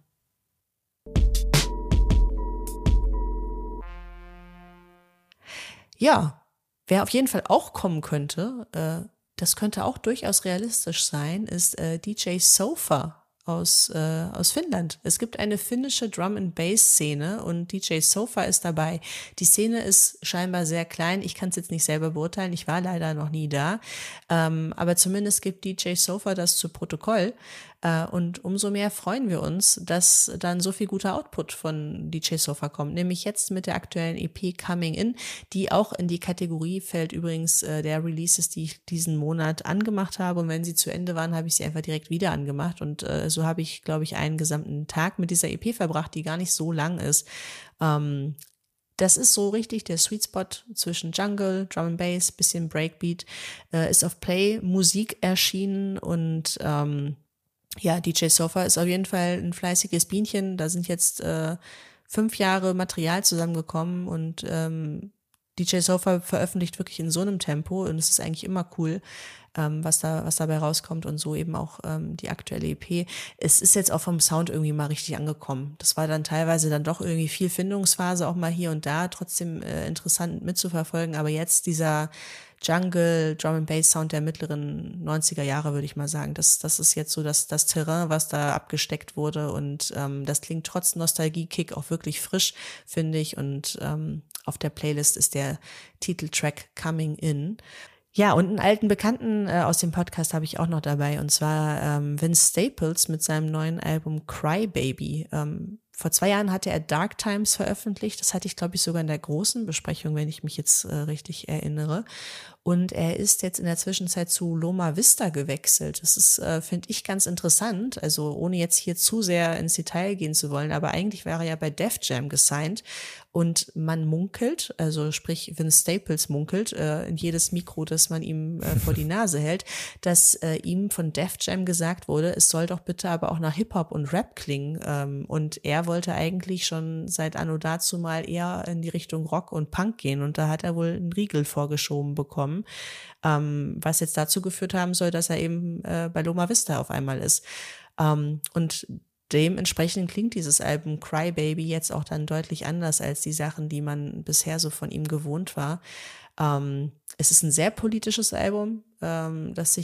Ja, wer auf jeden Fall auch kommen könnte, äh, das könnte auch durchaus realistisch sein, ist äh, D J Sofa aus, äh, aus Finnland. Es gibt eine finnische Drum-and-Bass-Szene und D J Sofa ist dabei. Die Szene ist scheinbar sehr klein. Ich kann es jetzt nicht selber beurteilen. Ich war leider noch nie da. Ähm, aber zumindest gibt D J Sofa das zu Protokoll. Äh, und umso mehr freuen wir uns, dass dann so viel guter Output von D J Sofa kommt. Nämlich jetzt mit der aktuellen E P Coming In, die auch in die Kategorie fällt übrigens äh, der Releases, die ich diesen Monat angemacht habe. Und wenn sie zu Ende waren, habe ich sie einfach direkt wieder angemacht. Und äh, so habe ich, glaube ich, einen gesamten Tag mit dieser E P verbracht, die gar nicht so lang ist. Ähm, Das ist so richtig der Sweet Spot zwischen Jungle, Drum and Bass, bisschen Breakbeat, äh, ist auf Play Musik erschienen und ähm, ja, D J Sofa ist auf jeden Fall ein fleißiges Bienchen. Da sind jetzt äh, fünf Jahre Material zusammengekommen und ähm, D J Sofa veröffentlicht wirklich in so einem Tempo und es ist eigentlich immer cool, ähm, was da was dabei rauskommt und so eben auch ähm, die aktuelle E P. Es ist jetzt auch vom Sound irgendwie mal richtig angekommen. Das war dann teilweise dann doch irgendwie viel Findungsphase auch mal hier und da, trotzdem äh, interessant mitzuverfolgen, aber jetzt dieser Jungle, Drum and Bass Sound der mittleren neunziger Jahre, würde ich mal sagen. Das, das ist jetzt so das, das Terrain, was da abgesteckt wurde und ähm, das klingt trotz Nostalgie-Kick auch wirklich frisch, finde ich und ähm, auf der Playlist ist der Titeltrack Coming In. Ja, und einen alten Bekannten äh, aus dem Podcast habe ich auch noch dabei und zwar ähm, Vince Staples mit seinem neuen Album Cry Baby. Ähm, vor zwei Jahren hatte er Dark Times veröffentlicht. Das hatte ich, glaube ich, sogar in der großen Besprechung, wenn ich mich jetzt äh, richtig erinnere. Und er ist jetzt in der Zwischenzeit zu Loma Vista gewechselt. Das ist, äh, finde ich, ganz interessant. Also ohne jetzt hier zu sehr ins Detail gehen zu wollen, aber eigentlich war er ja bei Def Jam gesigned. Und man munkelt, also sprich Vince Staples munkelt, äh, in jedes Mikro, das man ihm äh, vor die Nase hält, dass äh, ihm von Def Jam gesagt wurde, es soll doch bitte aber auch nach Hip-Hop und Rap klingen. Ähm, und er wollte eigentlich schon seit anno dazu mal eher in die Richtung Rock und Punk gehen. Und da hat er wohl einen Riegel vorgeschoben bekommen, ähm, was jetzt dazu geführt haben soll, dass er eben äh, bei Loma Vista auf einmal ist. Ähm, und dementsprechend klingt dieses Album Cry Baby jetzt auch dann deutlich anders als die Sachen, die man bisher so von ihm gewohnt war. Ähm, es ist ein sehr politisches Album, ähm, das sich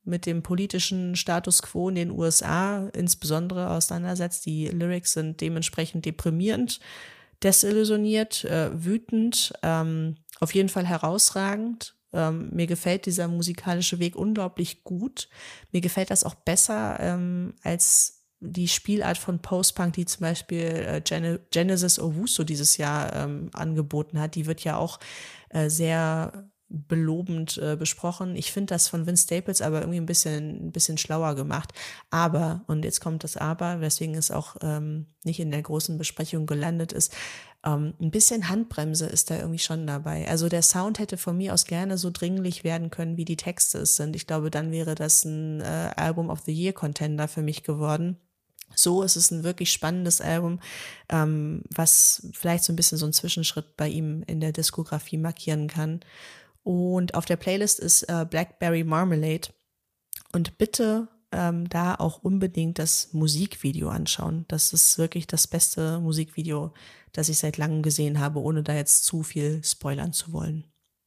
mit dem politischen Status quo in den U S A insbesondere auseinandersetzt. Die Lyrics sind dementsprechend deprimierend, desillusioniert, äh, wütend, ähm, auf jeden Fall herausragend. Ähm, mir gefällt dieser musikalische Weg unglaublich gut. Mir gefällt das auch besser ähm, als die Spielart von Post-Punk, die zum Beispiel äh, Gen- Genesis Owusu dieses Jahr ähm, angeboten hat. Die wird ja auch äh, sehr belobend äh, besprochen. Ich finde das von Vince Staples aber irgendwie ein bisschen, ein bisschen schlauer gemacht. Aber, und jetzt kommt das Aber, weswegen es auch ähm, nicht in der großen Besprechung gelandet ist, ähm, ein bisschen Handbremse ist da irgendwie schon dabei. Also der Sound hätte von mir aus gerne so dringlich werden können, wie die Texte es sind. Ich glaube, dann wäre das ein äh, Album of the Year Contender für mich geworden. So ist es ein wirklich spannendes Album, ähm, was vielleicht so ein bisschen so einen Zwischenschritt bei ihm in der Diskografie markieren kann. Und auf der Playlist ist äh, Blackberry Marmalade. Und bitte ähm, da auch unbedingt das Musikvideo anschauen. Das ist wirklich das beste Musikvideo, das ich seit langem gesehen habe, ohne da jetzt zu viel spoilern zu wollen.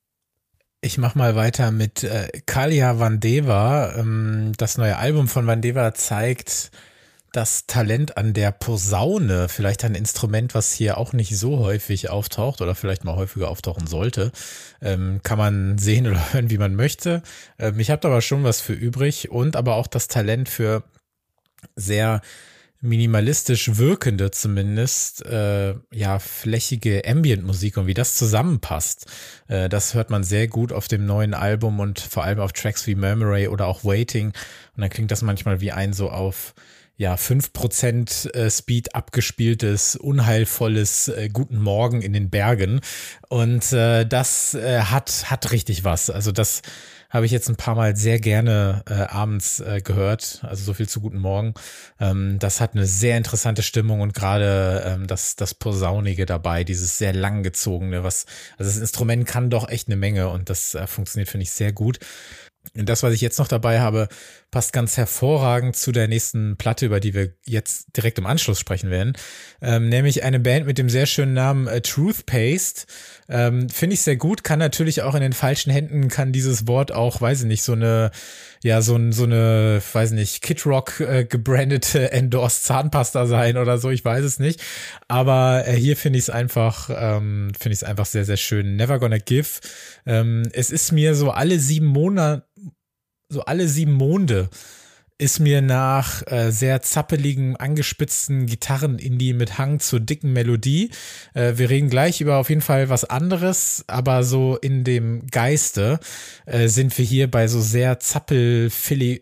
Ich mach mal weiter mit äh, Kalia Vandeva. Ähm, das neue Album von Vandeva zeigt das Talent an der Posaune, vielleicht ein Instrument, was hier auch nicht so häufig auftaucht oder vielleicht mal häufiger auftauchen sollte. Ähm, kann man sehen oder hören, wie man möchte. Ähm, ich habe da aber schon was für übrig und aber auch das Talent für sehr minimalistisch wirkende zumindest, äh, ja, flächige Ambient-Musik und wie das zusammenpasst. Äh, das hört man sehr gut auf dem neuen Album und vor allem auf Tracks wie Murmuray oder auch Waiting. Und dann klingt das manchmal wie ein so auf ja, fünf Prozent Speed abgespieltes, unheilvolles äh, Guten Morgen in den Bergen. Und äh, das äh, hat, hat richtig was. Also das habe ich jetzt ein paar Mal sehr gerne äh, abends äh, gehört. Also so viel zu Guten Morgen. Ähm, das hat eine sehr interessante Stimmung und gerade ähm, das, das Posaunige dabei, dieses sehr langgezogene, was, also das Instrument kann doch echt eine Menge und das äh, funktioniert, finde ich, sehr gut. Und das, was ich jetzt noch dabei habe, passt ganz hervorragend zu der nächsten Platte, über die wir jetzt direkt im Anschluss sprechen werden. Ähm, nämlich eine Band mit dem sehr schönen Namen äh, Truth Paste. Ähm, finde ich sehr gut, kann natürlich auch in den falschen Händen, kann dieses Wort auch, weiß ich nicht, so eine, ja, so, ein, so eine, weiß ich nicht, Kid Rock äh, gebrandete Endorsed Zahnpasta sein oder so, ich weiß es nicht. Aber äh, hier finde ich es einfach, ähm, finde ich es einfach sehr, sehr schön. Never Gonna Give. Ähm, es ist mir so alle sieben Monate, so alle sieben Monde ist mir nach äh, sehr zappeligen, angespitzten Gitarren-Indie mit Hang zur dicken Melodie. Äh, wir reden gleich über auf jeden Fall was anderes, aber so in dem Geiste äh, sind wir hier bei so sehr zappelfilli,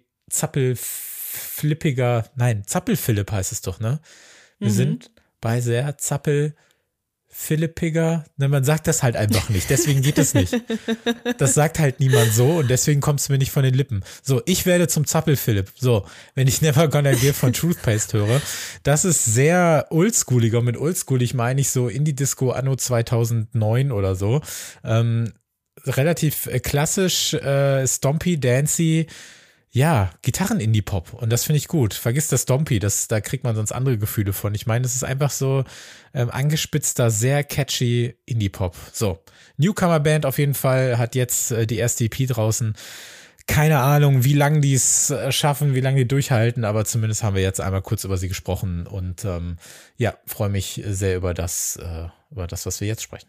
zappelflippiger, nein, Zappelphilipp heißt es doch, ne? Wir mhm. sind bei sehr zappel Philippiger, ne, man sagt das halt einfach nicht, deswegen geht es nicht. Das sagt halt niemand so und deswegen kommt es mir nicht von den Lippen. So, ich werde zum Zappel-Philipp. So, wenn ich Never Gonna Give von Truth Paste höre, das ist sehr oldschooliger. Und mit oldschoolig meine ich so Indie-Disco anno zweitausendneun oder so. Ähm, relativ äh, klassisch, äh, stompy, dancy, ja, Gitarren-Indie-Pop und das finde ich gut. Vergiss das Stompy, das, da kriegt man sonst andere Gefühle von. Ich meine, das ist einfach so ähm, angespitzter, sehr catchy Indie-Pop. So, Newcomer-Band auf jeden Fall, hat jetzt äh, die erste E P draußen. Keine Ahnung, wie lange die es äh, schaffen, wie lange die durchhalten, aber zumindest haben wir jetzt einmal kurz über sie gesprochen und ähm, ja, freue mich sehr über das, äh, über das, was wir jetzt sprechen.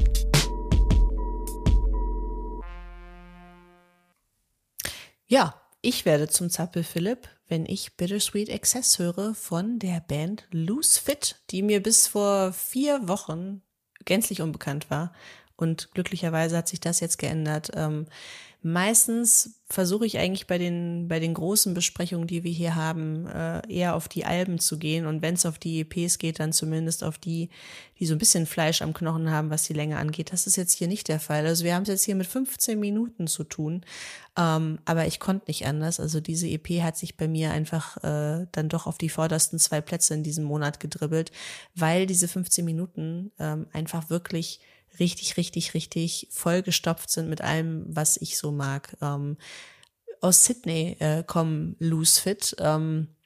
Ja, ich werde zum Zappel-Philipp, wenn ich Bittersweet Excess höre von der Band Loose Fit, die mir bis vor vier Wochen gänzlich unbekannt war. Und glücklicherweise hat sich das jetzt geändert. Ähm, meistens versuche ich eigentlich bei den, bei den großen Besprechungen, die wir hier haben, äh, eher auf die Alben zu gehen. Und wenn es auf die E Ps geht, dann zumindest auf die, die so ein bisschen Fleisch am Knochen haben, was die Länge angeht. Das ist jetzt hier nicht der Fall. Also wir haben es jetzt hier mit fünfzehn Minuten zu tun. Ähm, aber ich konnte nicht anders. Also diese E P hat sich bei mir einfach äh, dann doch auf die vordersten zwei Plätze in diesem Monat gedribbelt, weil diese fünfzehn Minuten ähm, einfach wirklich richtig, richtig, richtig vollgestopft sind mit allem, was ich so mag. Ähm, aus Sydney äh, kommen Loose Fit, ähm,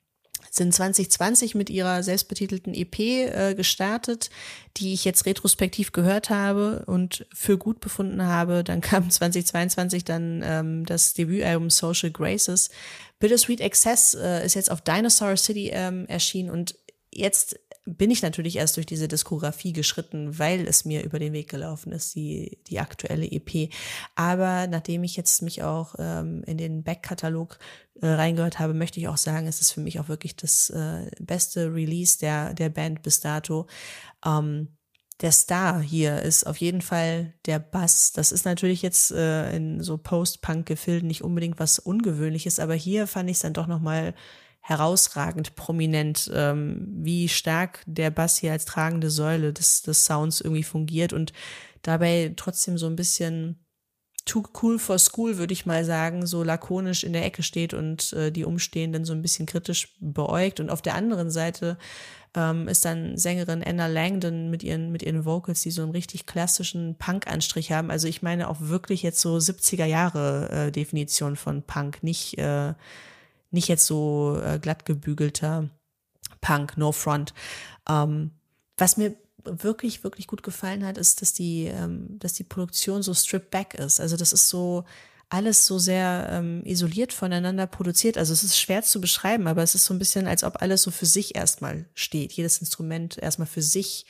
sind zwanzig zwanzig mit ihrer selbstbetitelten E P äh, gestartet, die ich jetzt retrospektiv gehört habe und für gut befunden habe. Dann kam zwanzig zweiundzwanzig dann ähm, das Debütalbum Social Graces. Bittersweet Excess äh, ist jetzt auf Dinosaur City ähm, erschienen und jetzt bin ich natürlich erst durch diese Diskografie geschritten, weil es mir über den Weg gelaufen ist, die die aktuelle E P. Aber nachdem ich jetzt mich auch ähm, in den Backkatalog äh, reingehört habe, möchte ich auch sagen, es ist für mich auch wirklich das äh, beste Release der der Band bis dato. Ähm, der Star hier ist auf jeden Fall der Bass. Das ist natürlich jetzt äh, in so Post-Punk-Gefilden nicht unbedingt was Ungewöhnliches, aber hier fand ich es dann doch nochmal herausragend prominent, ähm, wie stark der Bass hier als tragende Säule des, des Sounds irgendwie fungiert und dabei trotzdem so ein bisschen too cool for school, würde ich mal sagen, so lakonisch in der Ecke steht und äh, die Umstehenden so ein bisschen kritisch beäugt. Und auf der anderen Seite ähm, ist dann Sängerin Anna Langdon mit ihren, mit ihren Vocals, die so einen richtig klassischen Punk-Anstrich haben. Also ich meine auch wirklich jetzt so siebziger Jahre äh, Definition von Punk, nicht äh, nicht jetzt so äh, glatt gebügelter Punk, no front. Ähm, was mir wirklich, wirklich gut gefallen hat, ist, dass die, ähm, dass die Produktion so stripped back ist. Also das ist so alles so sehr ähm, isoliert voneinander produziert. Also es ist schwer zu beschreiben, aber es ist so ein bisschen, als ob alles so für sich erstmal steht. Jedes Instrument erstmal für sich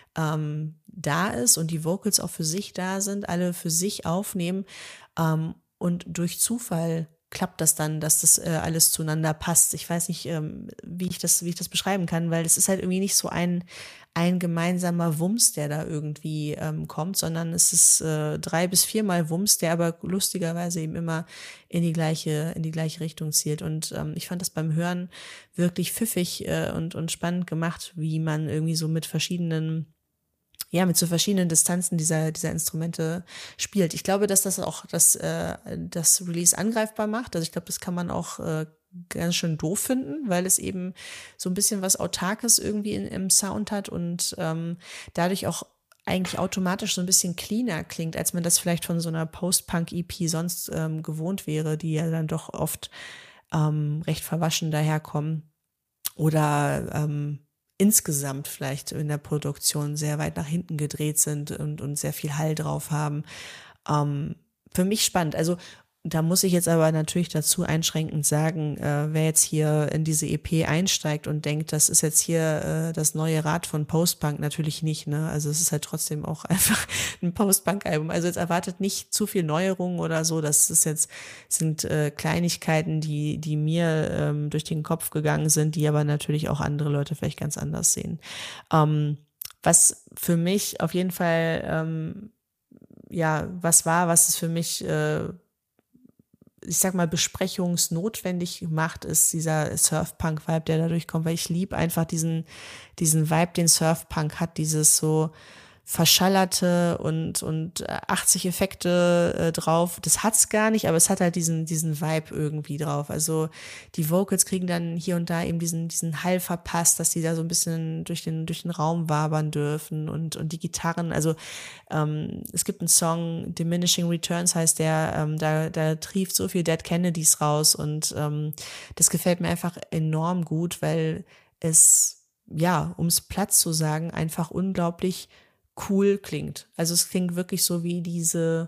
ähm, da ist und die Vocals auch für sich da sind, alle für sich aufnehmen ähm, und durch Zufall klappt das dann, dass das äh, alles zueinander passt. Ich weiß nicht, ähm, wie ich das, wie ich das beschreiben kann, weil es ist halt irgendwie nicht so ein, ein gemeinsamer Wumms, der da irgendwie ähm, kommt, sondern es ist äh, drei bis viermal Wumms, der aber lustigerweise eben immer in die gleiche, in die gleiche Richtung zielt. Und ähm, ich fand das beim Hören wirklich pfiffig äh, und, und spannend gemacht, wie man irgendwie so mit verschiedenen ja, mit so verschiedenen Distanzen dieser, dieser Instrumente spielt. Ich glaube, dass das auch das, äh, das Release angreifbar macht. Also ich glaube, das kann man auch äh, ganz schön doof finden, weil es eben so ein bisschen was Autarkes irgendwie in, im Sound hat und ähm, dadurch auch eigentlich automatisch so ein bisschen cleaner klingt, als man das vielleicht von so einer Post-Punk-E P sonst ähm, gewohnt wäre, die ja dann doch oft ähm, recht verwaschen daherkommen oder ähm, insgesamt vielleicht in der Produktion sehr weit nach hinten gedreht sind und, und sehr viel Hall drauf haben. Ähm, für mich spannend. Also da muss ich jetzt aber natürlich dazu einschränkend sagen, äh, wer jetzt hier in diese E P einsteigt und denkt, das ist jetzt hier äh, das neue Rad von Postpunk, natürlich nicht, ne? Also es ist halt trotzdem auch einfach ein Postpunk-Album. Also jetzt erwartet nicht zu viel Neuerungen oder so. Das ist jetzt, sind äh, Kleinigkeiten, die, die mir ähm, durch den Kopf gegangen sind, die aber natürlich auch andere Leute vielleicht ganz anders sehen. Ähm, was für mich auf jeden Fall, ähm, ja, was war, was es für mich äh, ich sag mal, besprechungsnotwendig macht, ist dieser Surfpunk-Vibe, der dadurch kommt, weil ich liebe einfach diesen, diesen Vibe, den Surfpunk hat, dieses so verschallerte und, und achtzig Effekte äh, drauf. Das hat's gar nicht, aber es hat halt diesen, diesen Vibe irgendwie drauf. Also die Vocals kriegen dann hier und da eben diesen, diesen Hall verpasst, dass die da so ein bisschen durch den, durch den Raum wabern dürfen und, und die Gitarren, also ähm, es gibt einen Song, Diminishing Returns heißt der, ähm, da, da trieft so viel Dead Kennedys raus und ähm, das gefällt mir einfach enorm gut, weil es, ja, um es platt zu sagen, einfach unglaublich cool klingt. Also es klingt wirklich so wie diese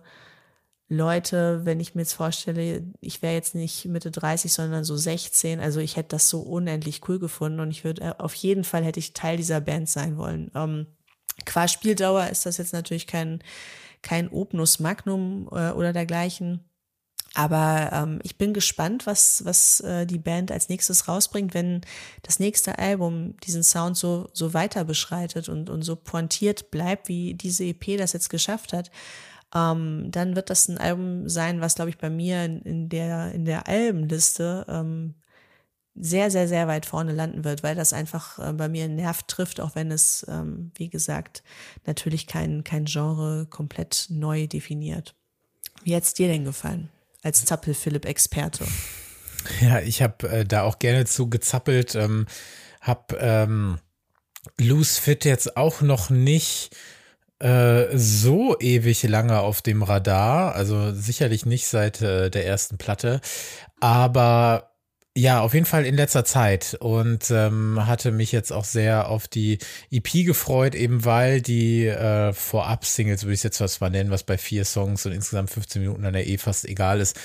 Leute, wenn ich mir jetzt vorstelle, ich wäre jetzt nicht Mitte dreißig, sondern so sechzehn, also ich hätte das so unendlich cool gefunden und ich würde, auf jeden Fall hätte ich Teil dieser Band sein wollen. Ähm, qua Spieldauer ist das jetzt natürlich kein, kein Opus Magnum äh, oder dergleichen. Aber ähm, ich bin gespannt, was was äh, die Band als nächstes rausbringt, wenn das nächste Album diesen Sound so so weiter beschreitet und und so pointiert bleibt, wie diese E P das jetzt geschafft hat. Ähm, dann wird das ein Album sein, was, glaube ich, bei mir in, in der in der Albenliste ähm, sehr, sehr, sehr weit vorne landen wird, weil das einfach äh, bei mir einen Nerv trifft, auch wenn es, ähm, wie gesagt, natürlich kein kein Genre komplett neu definiert. Wie hat's dir denn gefallen? Als Zappel-Philipp-Experte. Ja, ich habe äh, da auch gerne zu gezappelt, ähm, habe ähm, Loose Fit jetzt auch noch nicht äh, so ewig lange auf dem Radar, also sicherlich nicht seit äh, der ersten Platte, aber Ja, auf jeden Fall in letzter Zeit und ähm, hatte mich jetzt auch sehr auf die E P gefreut, eben weil die äh, Vorab-Singles, würde ich jetzt was mal nennen, was bei vier Songs und insgesamt fünfzehn Minuten dann ja eh fast egal ist.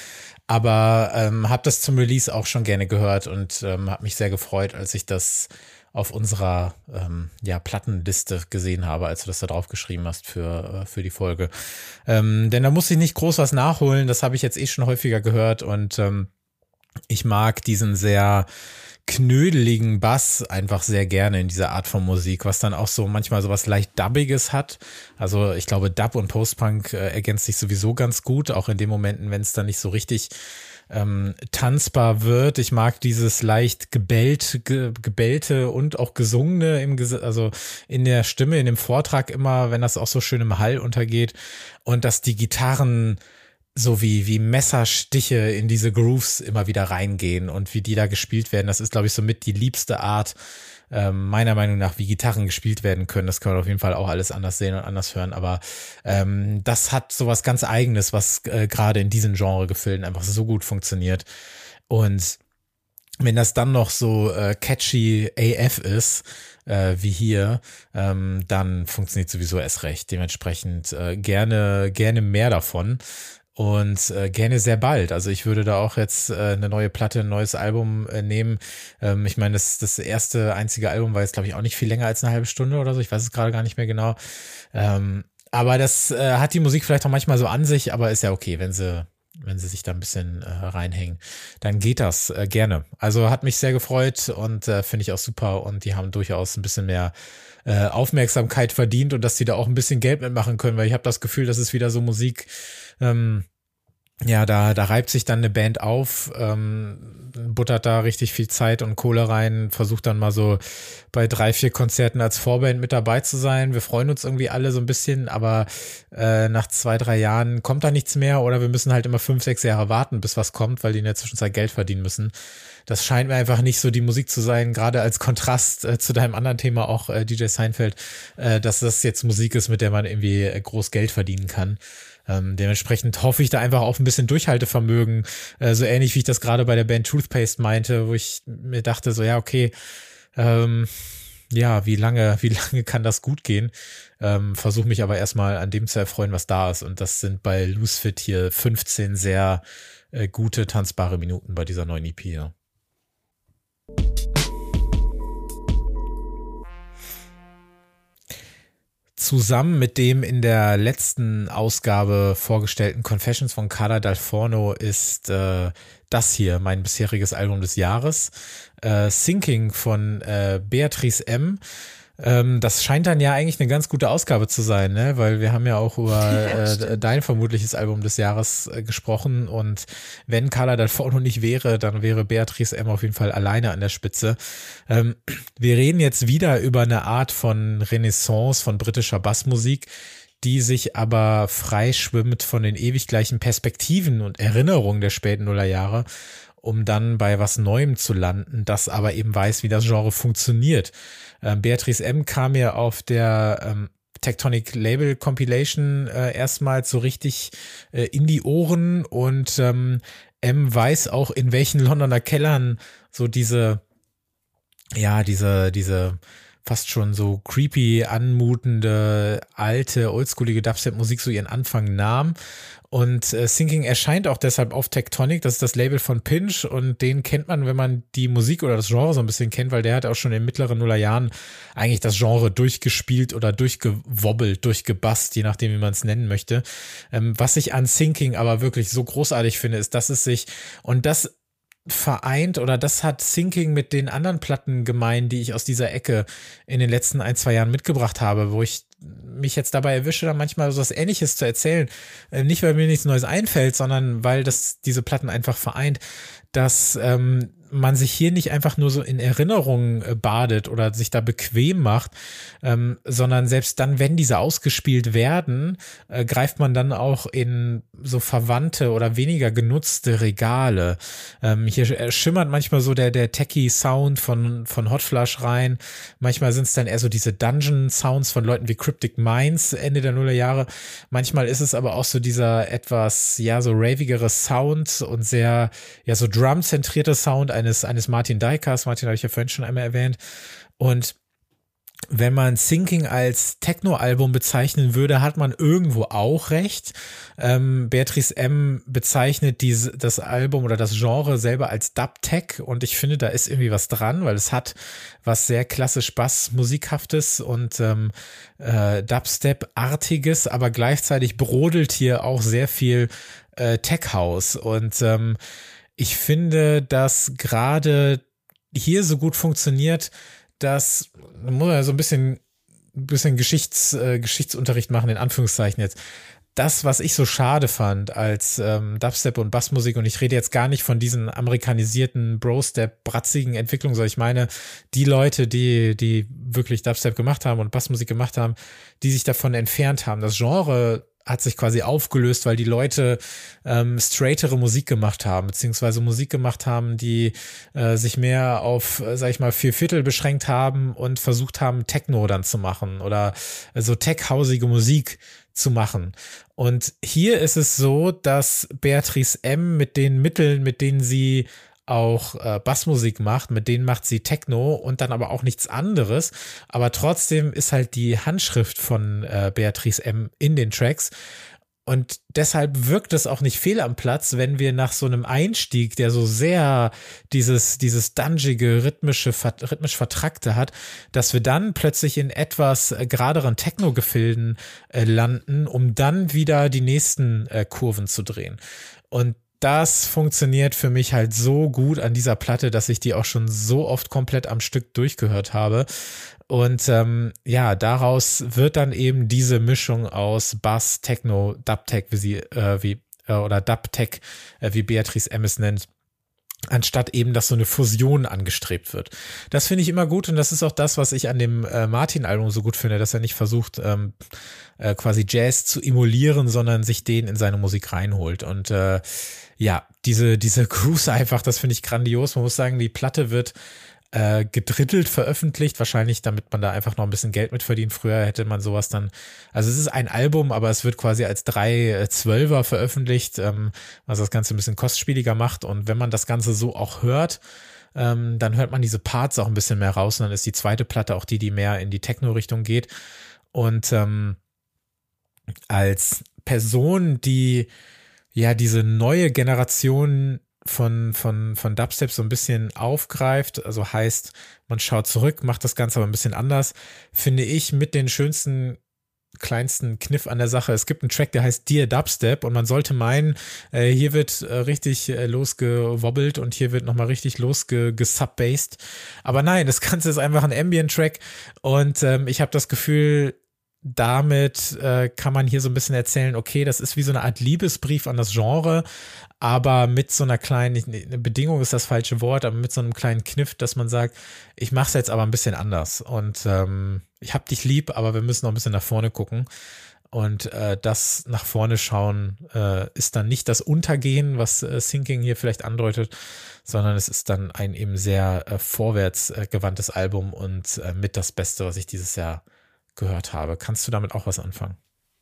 Aber ähm, habe das zum Release auch schon gerne gehört und ähm, habe mich sehr gefreut, als ich das auf unserer ähm, ja, Plattenliste gesehen habe, als du das da drauf geschrieben hast für, äh, für die Folge. Ähm, denn da musste ich nicht groß was nachholen, das habe ich jetzt eh schon häufiger gehört und ähm, ich mag diesen sehr knödeligen Bass einfach sehr gerne in dieser Art von Musik, was dann auch so manchmal so was leicht Dubbiges hat. Also ich glaube, Dub und Post-Punk äh, ergänzt sich sowieso ganz gut, auch in den Momenten, wenn es dann nicht so richtig ähm, tanzbar wird. Ich mag dieses leicht gebellt, ge, gebellte und auch gesungene im Ges- also in der Stimme, in dem Vortrag immer, wenn das auch so schön im Hall untergeht und dass die Gitarren so wie, wie Messerstiche in diese Grooves immer wieder reingehen und wie die da gespielt werden. Das ist, glaube ich, somit die liebste Art, ähm, meiner Meinung nach, wie Gitarren gespielt werden können. Das kann man auf jeden Fall auch alles anders sehen und anders hören. Aber ähm, das hat sowas ganz Eigenes, was äh, gerade in diesen Genregefilden einfach so gut funktioniert. Und wenn das dann noch so äh, catchy A F ist, äh, wie hier, ähm, dann funktioniert sowieso erst recht. Dementsprechend äh, gerne, gerne mehr davon. Und äh, gerne sehr bald. Also ich würde da auch jetzt äh, eine neue Platte, ein neues Album äh, nehmen. Ähm, ich meine, das, das erste einzige Album war jetzt, glaube ich, auch nicht viel länger als eine halbe Stunde oder so. Ich weiß es gerade gar nicht mehr genau. Ähm, aber das äh, hat die Musik vielleicht auch manchmal so an sich, aber ist ja okay, wenn sie, wenn sie sich da ein bisschen äh, reinhängen. Dann geht das äh, gerne. Also hat mich sehr gefreut und äh, finde ich auch super. Und die haben durchaus ein bisschen mehr äh, Aufmerksamkeit verdient und dass die da auch ein bisschen Geld mitmachen können, weil ich habe das Gefühl, das ist wieder so Musik, ähm, ja, da, da reibt sich dann eine Band auf, ähm, buttert da richtig viel Zeit und Kohle rein, versucht dann mal so bei drei, vier Konzerten als Vorband mit dabei zu sein. Wir freuen uns irgendwie alle so ein bisschen, aber äh, nach zwei, drei Jahren kommt da nichts mehr oder wir müssen halt immer fünf, sechs Jahre warten, bis was kommt, weil die in der Zwischenzeit Geld verdienen müssen. Das scheint mir einfach nicht so die Musik zu sein, gerade als Kontrast äh, zu deinem anderen Thema auch, äh, D J Seinfeld, äh, dass das jetzt Musik ist, mit der man irgendwie äh, groß Geld verdienen kann. Ähm, dementsprechend hoffe ich da einfach auf ein bisschen Durchhaltevermögen, äh, so ähnlich wie ich das gerade bei der Band Toothpaste meinte, wo ich mir dachte, so ja, okay, ähm, ja, wie lange, wie lange kann das gut gehen? Ähm, versuche mich aber erstmal an dem zu erfreuen, was da ist. Und das sind bei Loose Fit hier fünfzehn sehr äh, gute, tanzbare Minuten bei dieser neuen E P hier. Zusammen mit dem in der letzten Ausgabe vorgestellten Confessions von Carla Dal Forno ist äh, das hier mein bisheriges Album des Jahres. Äh, Sinking von äh, Beatrice M. Ähm, das scheint dann ja eigentlich eine ganz gute Ausgabe zu sein, ne? Weil wir haben ja auch über ja, äh, dein vermutliches Album des Jahres äh, gesprochen und wenn Carla Dal Forno nicht wäre, dann wäre Beatrice M. auf jeden Fall alleine an der Spitze. Ähm, wir reden jetzt wieder über eine Art von Renaissance von britischer Bassmusik, die sich aber freischwimmt von den ewig gleichen Perspektiven und Erinnerungen der späten Nullerjahre, um dann bei was Neuem zu landen, das aber eben weiß, wie das Genre funktioniert. Ähm, Beatrice M. kam mir auf der ähm, Tectonic Label Compilation äh, erstmals so richtig äh, in die Ohren und ähm, M. weiß auch, in welchen Londoner Kellern so diese, ja, diese, diese fast schon so creepy anmutende, alte, oldschoolige Dubstep-Musik so ihren Anfang nahm. Und äh, Sinking erscheint auch deshalb auf Tectonic, das ist das Label von Pinch und den kennt man, wenn man die Musik oder das Genre so ein bisschen kennt, weil der hat auch schon in den mittleren Nullerjahren eigentlich das Genre durchgespielt oder durchgewobbelt, durchgebasst, je nachdem, wie man es nennen möchte. Ähm, was ich an Sinking aber wirklich so großartig finde, ist, dass es sich, und das vereint oder das hat Sinking mit den anderen Platten gemein, die ich aus dieser Ecke in den letzten ein, zwei Jahren mitgebracht habe, wo ich mich jetzt dabei erwische, dann manchmal so was Ähnliches zu erzählen. Nicht, weil mir nichts Neues einfällt, sondern weil das diese Platten einfach vereint, dass ähm, man sich hier nicht einfach nur so in Erinnerungen äh, badet oder sich da bequem macht, ähm, sondern selbst dann, wenn diese ausgespielt werden, äh, greift man dann auch in so verwandte oder weniger genutzte Regale. Ähm, hier schimmert manchmal so der der techie Sound von von Hot Flush rein. Manchmal sind es dann eher so diese Dungeon Sounds von Leuten wie Cryptic Minds Ende der Nullerjahre. Manchmal ist es aber auch so dieser etwas ja so ravigere Sound und sehr ja so Drum-zentrierte Sound eines, eines Martin Dykers. Martin habe ich ja vorhin schon einmal erwähnt. Und wenn man Thinking als Techno-Album bezeichnen würde, hat man irgendwo auch recht. Ähm, Beatrice M. bezeichnet diese, das Album oder das Genre selber als Dub-Tech und ich finde, da ist irgendwie was dran, weil es hat was sehr klassisch Bass-Musikhaftes und ähm, äh, Dubstep-artiges, aber gleichzeitig brodelt hier auch sehr viel äh, Tech-House und ähm, ich finde, dass gerade hier so gut funktioniert, dass, da muss man ja so ein bisschen, ein bisschen Geschichts, äh, Geschichtsunterricht machen, in Anführungszeichen jetzt. Das, was ich so schade fand als ähm, Dubstep und Bassmusik, und ich rede jetzt gar nicht von diesen amerikanisierten Bro-Step, bratzigen Entwicklungen, sondern ich meine, die Leute, die, die wirklich Dubstep gemacht haben und Bassmusik gemacht haben, die sich davon entfernt haben. Das Genre hat sich quasi aufgelöst, weil die Leute ähm, straightere Musik gemacht haben, beziehungsweise Musik gemacht haben, die äh, sich mehr auf, äh, sag ich mal, vier Viertel beschränkt haben und versucht haben, Techno dann zu machen oder äh, so tech-hausige Musik zu machen. Und hier ist es so, dass Beatrice M. mit den Mitteln, mit denen sie auch äh, Bassmusik macht, mit denen macht sie Techno und dann aber auch nichts anderes, aber trotzdem ist halt die Handschrift von äh, Beatrice M. in den Tracks und deshalb wirkt es auch nicht fehl am Platz, wenn wir nach so einem Einstieg, der so sehr dieses dieses dungige, rhythmische, rhythmisch vertrackte hat, dass wir dann plötzlich in etwas äh, geraderen Techno-Gefilden äh, landen, um dann wieder die nächsten äh, Kurven zu drehen. Und das funktioniert für mich halt so gut an dieser Platte, dass ich die auch schon so oft komplett am Stück durchgehört habe. Und ähm, ja, daraus wird dann eben diese Mischung aus Bass, Techno, Dub-Tech, wie sie, äh, wie, äh, oder Dub-Tech, äh, wie Beatrice M. es nennt, anstatt eben, dass so eine Fusion angestrebt wird. Das finde ich immer gut und das ist auch das, was ich an dem äh, Martin-Album so gut finde, dass er nicht versucht, ähm, äh, quasi Jazz zu emulieren, sondern sich den in seine Musik reinholt. Und äh, ja, diese, diese Grooves einfach, das finde ich grandios. Man muss sagen, die Platte wird äh, gedrittelt veröffentlicht, wahrscheinlich damit man da einfach noch ein bisschen Geld mit verdient. Früher hätte man sowas dann, also es ist ein Album, aber es wird quasi als drei äh, Zwölfer veröffentlicht, ähm, was das Ganze ein bisschen kostspieliger macht und wenn man das Ganze so auch hört, ähm, dann hört man diese Parts auch ein bisschen mehr raus und dann ist die zweite Platte auch die, die mehr in die Techno-Richtung geht und ähm, als Person, die ja diese neue Generation von, von, von Dubstep so ein bisschen aufgreift, also heißt, man schaut zurück, macht das Ganze aber ein bisschen anders, finde ich mit den schönsten, kleinsten Kniff an der Sache. Es gibt einen Track, der heißt Dear Dubstep und man sollte meinen, äh, hier wird äh, richtig äh, losgewobbelt und hier wird nochmal richtig losgesubbased. Aber nein, das Ganze ist einfach ein Ambient-Track und ähm, ich habe das Gefühl, damit äh, kann man hier so ein bisschen erzählen, okay, das ist wie so eine Art Liebesbrief an das Genre, aber mit so einer kleinen, eine Bedingung ist das falsche Wort, aber mit so einem kleinen Kniff, dass man sagt, ich mache es jetzt aber ein bisschen anders und ähm, ich hab dich lieb, aber wir müssen noch ein bisschen nach vorne gucken und äh, das nach vorne schauen äh, ist dann nicht das Untergehen, was äh, Thinking hier vielleicht andeutet, sondern es ist dann ein eben sehr äh, vorwärts äh, gewandtes Album und äh, mit das Beste, was ich dieses Jahr gehört habe. Kannst du damit auch was anfangen?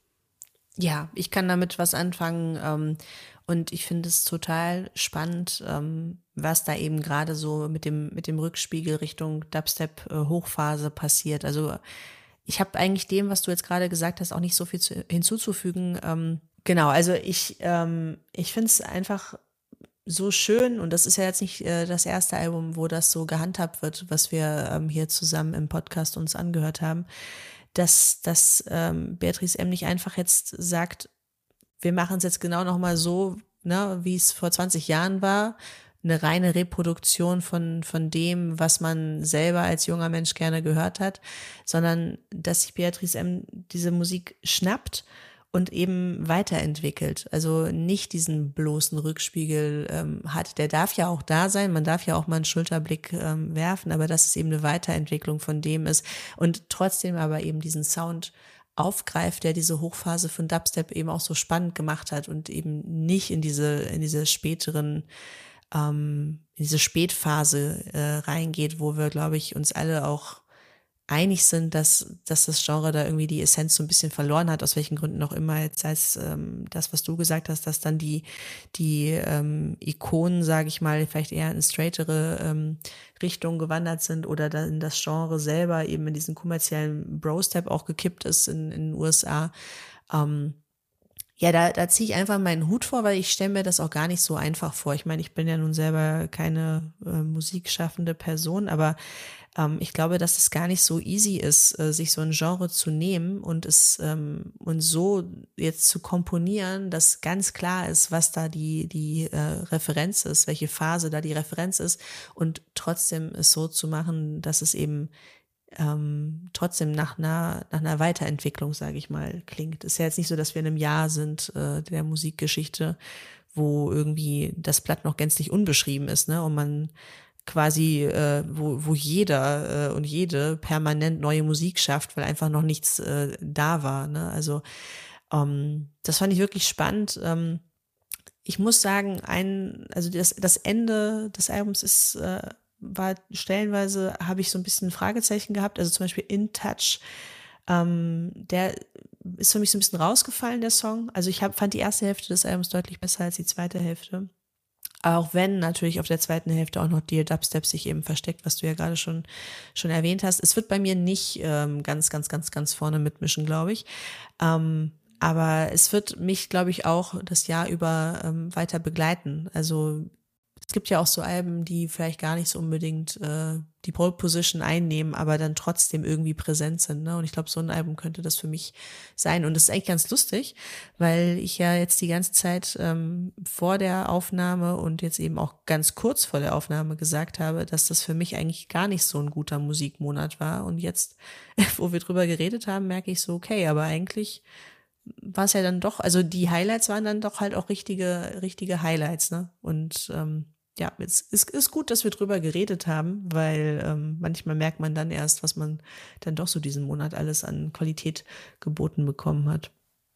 Ja, ich kann damit was anfangen ähm, und ich finde es total spannend, ähm, was da eben gerade so mit dem mit dem Rückspiegel Richtung Dubstep äh, Hochphase passiert. Also ich habe eigentlich dem, was du jetzt gerade gesagt hast, auch nicht so viel zu, hinzuzufügen. Ähm, genau, also ich ähm, ich finde es einfach so schön und das ist ja jetzt nicht äh, das erste Album, wo das so gehandhabt wird, was wir ähm, hier zusammen im Podcast uns angehört haben, dass, dass ähm, Beatrice M. nicht einfach jetzt sagt, wir machen es jetzt genau nochmal so, ne, wie es vor zwanzig Jahren war, eine reine Reproduktion von, von dem, was man selber als junger Mensch gerne gehört hat, sondern dass sich Beatrice M. diese Musik schnappt und eben weiterentwickelt. Also nicht diesen bloßen Rückspiegel ähm, hat. Der darf ja auch da sein, man darf ja auch mal einen Schulterblick ähm, werfen, aber dass es eben eine Weiterentwicklung von dem ist und trotzdem aber eben diesen Sound aufgreift, der diese Hochphase von Dubstep eben auch so spannend gemacht hat und eben nicht in diese, in diese späteren, ähm, in diese Spätphase äh, reingeht, wo wir, glaube ich, uns alle auch einig sind, dass, dass das Genre da irgendwie die Essenz so ein bisschen verloren hat, aus welchen Gründen auch immer, jetzt sei es ähm, das, was du gesagt hast, dass dann die, die ähm, Ikonen, sage ich mal, vielleicht eher in straightere ähm, Richtung gewandert sind oder dann das Genre selber eben in diesen kommerziellen Bro-Step auch gekippt ist in, in den U S A. Ähm, Ja, da, da ziehe ich einfach meinen Hut vor, weil ich stelle mir das auch gar nicht so einfach vor. Ich meine, ich bin ja nun selber keine äh, musikschaffende Person, aber ähm, ich glaube, dass es gar nicht so easy ist, äh, sich so ein Genre zu nehmen und es ähm, und so jetzt zu komponieren, dass ganz klar ist, was da die die äh, Referenz ist, welche Phase da die Referenz ist und trotzdem es so zu machen, dass es eben ähm, trotzdem nach einer, nach einer Weiterentwicklung, sage ich mal, klingt. Es ist ja jetzt nicht so, dass wir in einem Jahr sind äh, der Musikgeschichte, wo irgendwie das Blatt noch gänzlich unbeschrieben ist, ne? Und man quasi, äh, wo, wo jeder äh, und jede permanent neue Musik schafft, weil einfach noch nichts äh, da war, ne? Also ähm, das fand ich wirklich spannend. Ähm, ich muss sagen, ein, also das, das Ende des Albums ist äh, war stellenweise, habe ich so ein bisschen Fragezeichen gehabt, also zum Beispiel In Touch, ähm, der ist für mich so ein bisschen rausgefallen, der Song. Also ich hab, fand die erste Hälfte des Albums deutlich besser als die zweite Hälfte. Auch wenn natürlich auf der zweiten Hälfte auch noch die Dubstep sich eben versteckt, was du ja gerade schon, schon erwähnt hast. Es wird bei mir nicht ähm, ganz, ganz, ganz, ganz vorne mitmischen, glaube ich. Ähm, aber es wird mich, glaube ich, auch das Jahr über ähm, weiter begleiten. Also es gibt ja auch so Alben, die vielleicht gar nicht so unbedingt äh, die Pole Position einnehmen, aber dann trotzdem irgendwie präsent sind. Ne? Und ich glaube, so ein Album könnte das für mich sein. Und das ist eigentlich ganz lustig, weil ich ja jetzt die ganze Zeit ähm, vor der Aufnahme und jetzt eben auch ganz kurz vor der Aufnahme gesagt habe, dass das für mich eigentlich gar nicht so ein guter Musikmonat war. Und jetzt, wo wir drüber geredet haben, merke ich so, okay, aber eigentlich war es ja dann doch, also die Highlights waren dann doch halt auch richtige, richtige Highlights, ne? Und ähm, ja, es ist, ist gut, dass wir drüber geredet haben, weil ähm, manchmal merkt man dann erst, was man dann doch so diesen Monat alles an Qualität geboten bekommen hat.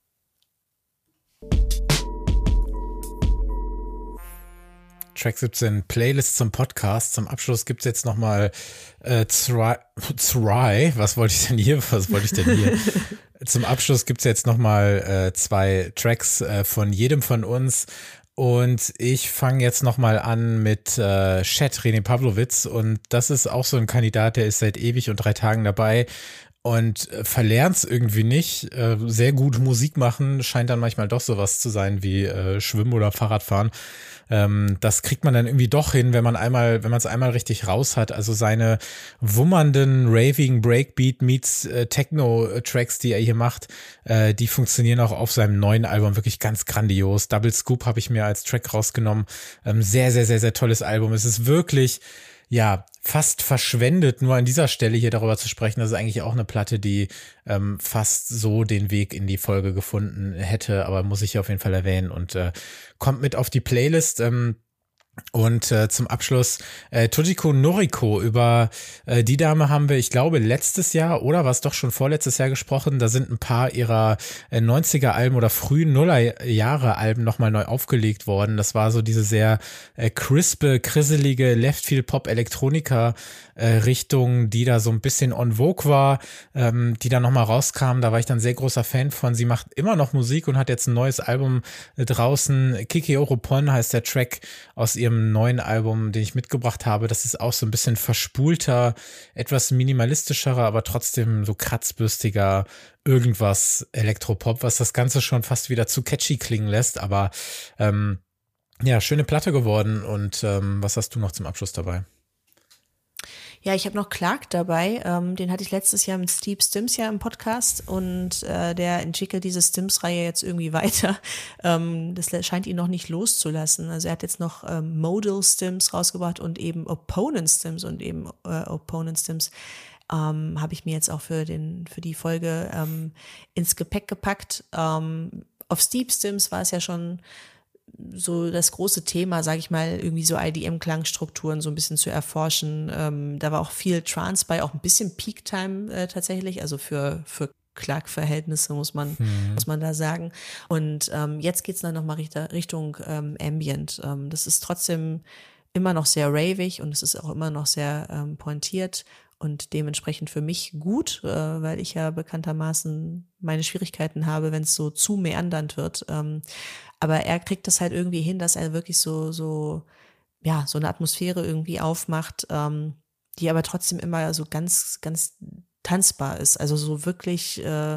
Track siebzehn, Playlist zum Podcast. Zum Abschluss gibt's jetzt nochmal äh, Try, Try, was wollte ich denn hier, was wollte ich denn hier? Zum Abschluss gibt's jetzt nochmal äh, zwei Tracks äh, von jedem von uns. Und ich fange jetzt nochmal an mit äh, Chet René Pavlovitz. Und das ist auch so ein Kandidat, der ist seit ewig und drei Tagen dabei und äh, verlernt's irgendwie nicht. Äh, sehr gut Musik machen scheint dann manchmal doch sowas zu sein wie äh, Schwimmen oder Fahrradfahren. Ähm, das kriegt man dann irgendwie doch hin, wenn man einmal, wenn man es einmal richtig raus hat. Also seine wummernden Raving Breakbeat meets äh, Techno-Tracks, die er hier macht, äh, die funktionieren auch auf seinem neuen Album wirklich ganz grandios. Double Scoop habe ich mir als Track rausgenommen. Ähm, sehr, sehr, sehr, sehr tolles Album. Es ist wirklich, ja, fast verschwendet, nur an dieser Stelle hier darüber zu sprechen. Das ist eigentlich auch eine Platte, die ähm, fast so den Weg in die Folge gefunden hätte, aber muss ich hier auf jeden Fall erwähnen und äh, kommt mit auf die Playlist. Ähm, Und äh, zum Abschluss äh, Tojiko Noriko. Über äh, die Dame haben wir, ich glaube, letztes Jahr oder war es doch schon vorletztes Jahr gesprochen. Da sind ein paar ihrer äh, neunziger-Alben oder frühen Nuller-Jahre-Alben nochmal neu aufgelegt worden. Das war so diese sehr äh, crispe, krisselige Leftfield-Pop-Elektronika-Richtung, die da so ein bisschen en vogue war, ähm, die da nochmal rauskam. Da war ich dann sehr großer Fan von. Sie macht immer noch Musik und hat jetzt ein neues Album äh, draußen. Kiki Oropon heißt der Track aus ihrem neuen Album, den ich mitgebracht habe. Das ist auch so ein bisschen verspulter, etwas minimalistischerer, aber trotzdem so kratzbürstiger irgendwas Elektropop, was das Ganze schon fast wieder zu catchy klingen lässt. Aber ähm, ja, schöne Platte geworden. Und ähm, was hast du noch zum Abschluss dabei? Ja, ich habe noch Clark dabei. Ähm, den hatte ich letztes Jahr mit Steve Stims ja im Podcast und äh, der entwickelt diese Stims-Reihe jetzt irgendwie weiter. Ähm, das scheint ihn noch nicht loszulassen. Also er hat jetzt noch ähm, Modal Stims rausgebracht und eben Opponent Stims und eben äh, Opponent Stims ähm, habe ich mir jetzt auch für den für die Folge ähm, ins Gepäck gepackt. Ähm, auf Steve Stims war es ja schon so das große Thema, sage ich mal, irgendwie so I D M-Klangstrukturen so ein bisschen zu erforschen. Ähm, da war auch viel Trance bei, auch ein bisschen Peak-Time äh, tatsächlich, also für für Clark-Verhältnisse muss man hm. muss man da sagen. Und ähm, jetzt geht's dann nochmal Richtung ähm, Ambient. Ähm, das ist trotzdem immer noch sehr ravig und es ist auch immer noch sehr ähm, pointiert und dementsprechend für mich gut, äh, weil ich ja bekanntermaßen meine Schwierigkeiten habe, wenn es so zu meandernd wird. Ähm, aber er kriegt das halt irgendwie hin, dass er wirklich so, so, ja, so eine Atmosphäre irgendwie aufmacht, ähm, die aber trotzdem immer so ganz, ganz tanzbar ist. Also so wirklich äh,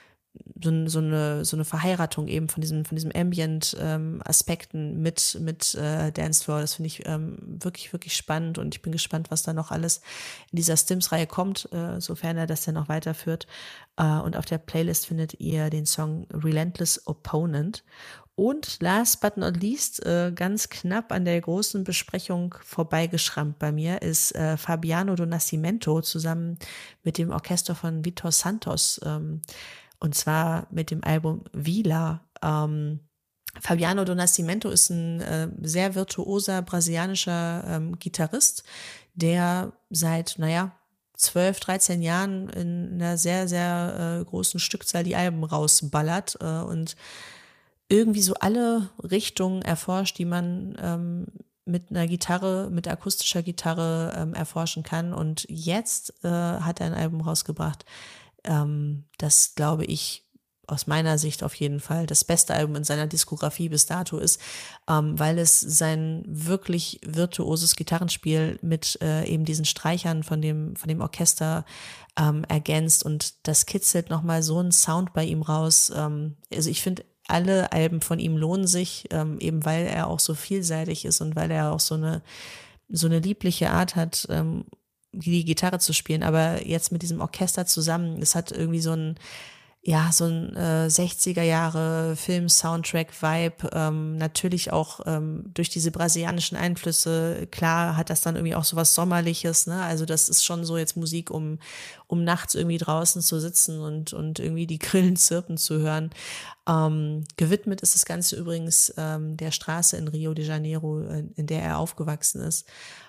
so, so eine so eine Verheiratung eben von diesem von diesem Ambient ähm, Aspekten mit mit äh, Dancefloor. Das finde ich ähm, wirklich wirklich spannend und ich bin gespannt, was da noch alles in dieser Stims-Reihe kommt, äh, sofern er das dann noch weiterführt. Äh, und auf der Playlist findet ihr den Song Relentless Opponent. Und last but not least, äh, ganz knapp an der großen Besprechung vorbeigeschrammt bei mir, ist äh, Fabiano do Nascimento zusammen mit dem Orchester von Vitor Santos, ähm, und zwar mit dem Album Vila. Ähm, Fabiano do Nascimento ist ein äh, sehr virtuoser brasilianischer ähm, Gitarrist, der seit, naja, zwölf, dreizehn Jahren in einer sehr, sehr äh, großen Stückzahl die Alben rausballert äh, und irgendwie so alle Richtungen erforscht, die man ähm, mit einer Gitarre, mit akustischer Gitarre ähm, erforschen kann. Und jetzt äh, hat er ein Album rausgebracht, ähm, das, glaube ich, aus meiner Sicht auf jeden Fall das beste Album in seiner Diskografie bis dato ist, ähm, weil es sein wirklich virtuoses Gitarrenspiel mit äh, eben diesen Streichern von dem, von dem Orchester ähm, ergänzt und das kitzelt nochmal so einen Sound bei ihm raus. Ähm, also ich finde, alle Alben von ihm lohnen sich, ähm, eben weil er auch so vielseitig ist und weil er auch so eine, so eine liebliche Art hat, ähm, die Gitarre zu spielen. Aber jetzt mit diesem Orchester zusammen, es hat irgendwie so ein, ja, so ein äh, sechziger Jahre Film-Soundtrack-Vibe, ähm, natürlich auch ähm, durch diese brasilianischen Einflüsse, klar hat das dann irgendwie auch so was Sommerliches, ne, also das ist schon so jetzt Musik, um, um nachts irgendwie draußen zu sitzen und, und irgendwie die Grillen zirpen zu hören. Ähm, gewidmet ist das Ganze übrigens ähm, der Straße in Rio de Janeiro, in, in der er aufgewachsen ist.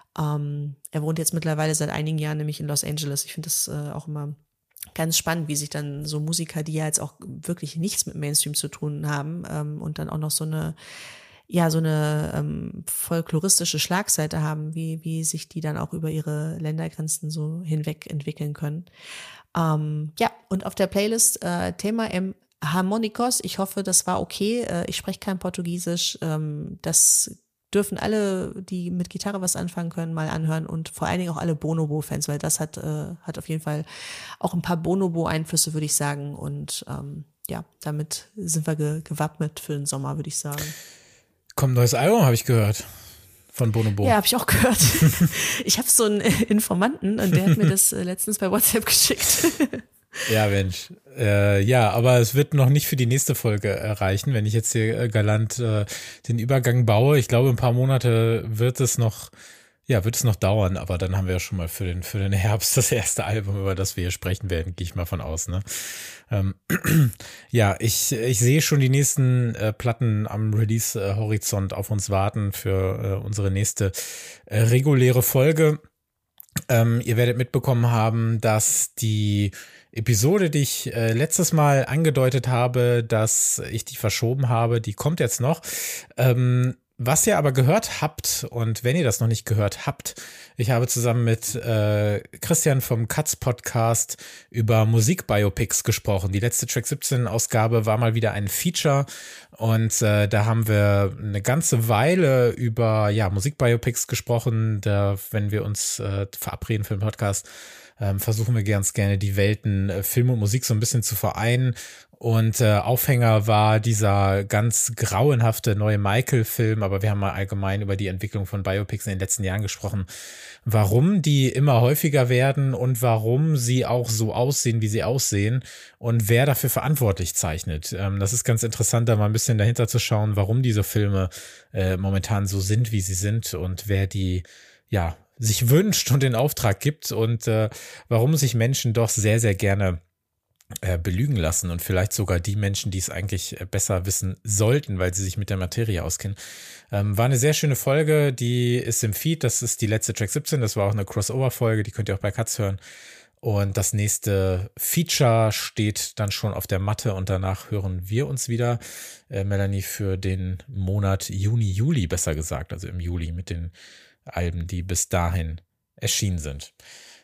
Ähm, er wohnt jetzt mittlerweile seit einigen Jahren nämlich in Los Angeles. Ich finde das äh, auch immer ganz spannend, wie sich dann so Musiker, die ja jetzt auch wirklich nichts mit Mainstream zu tun haben ähm, und dann auch noch so eine, ja, so eine ähm, folkloristische Schlagseite haben, wie, wie sich die dann auch über ihre Ländergrenzen so hinweg entwickeln können. Ähm, ja, und auf der Playlist äh, Thema M. Harmonicos. Ich hoffe, das war okay. Äh, ich spreche kein Portugiesisch. Ähm, das dürfen alle, die mit Gitarre was anfangen können, mal anhören und vor allen Dingen auch alle Bonobo-Fans, weil das hat, äh, hat auf jeden Fall auch ein paar Bonobo-Einflüsse, würde ich sagen. Und ähm, ja, damit sind wir ge- gewappnet für den Sommer, würde ich sagen. Kommt ein neues Album, habe ich gehört. Von Bonobo. Ja, habe ich auch gehört. Ich habe so einen Informanten und der hat mir das äh, letztens bei WhatsApp geschickt. Ja, Mensch. Äh, ja, aber es wird noch nicht für die nächste Folge erreichen, wenn ich jetzt hier äh, galant äh, den Übergang baue. Ich glaube, ein paar Monate wird es noch, ja, wird es noch dauern, aber dann haben wir ja schon mal für den, für den Herbst das erste Album, über das wir hier sprechen werden, gehe ich mal von aus, ne? Ähm, ja, ich, ich sehe schon die nächsten äh, Platten am Release-Horizont auf uns warten für äh, unsere nächste äh, reguläre Folge. Ähm, ihr werdet mitbekommen haben, dass die Episode, die ich äh, letztes Mal angedeutet habe, dass ich die verschoben habe, die kommt jetzt noch. Ähm, was ihr aber gehört habt, und wenn ihr das noch nicht gehört habt, ich habe zusammen mit äh, Christian vom Katz Podcast über Musikbiopics gesprochen. Die letzte Track siebzehn Ausgabe war mal wieder ein Feature und äh, da haben wir eine ganze Weile über ja Musikbiopics gesprochen. Da, wenn wir uns äh, verabreden für den Podcast, ähm, versuchen wir ganz gerne die Welten äh, Film und Musik so ein bisschen zu vereinen. Und äh, Aufhänger war dieser ganz grauenhafte neue Michael-Film, aber wir haben mal allgemein über die Entwicklung von Biopics in den letzten Jahren gesprochen, warum die immer häufiger werden und warum sie auch so aussehen, wie sie aussehen und wer dafür verantwortlich zeichnet. Ähm, das ist ganz interessant, da mal ein bisschen dahinter zu schauen, warum diese Filme äh, momentan so sind, wie sie sind und wer die, ja, sich wünscht und den Auftrag gibt und äh, warum sich Menschen doch sehr, sehr gerne äh, belügen lassen und vielleicht sogar die Menschen, die es eigentlich besser wissen sollten, weil sie sich mit der Materie auskennen. Ähm, war eine sehr schöne Folge, die ist im Feed, das ist die letzte Track siebzehn, das war auch eine Crossover-Folge, die könnt ihr auch bei Katz hören. Und das nächste Feature steht dann schon auf der Matte und danach hören wir uns wieder, äh, Melanie, für den Monat Juni, Juli besser gesagt, also im Juli mit den Alben, die bis dahin erschienen sind.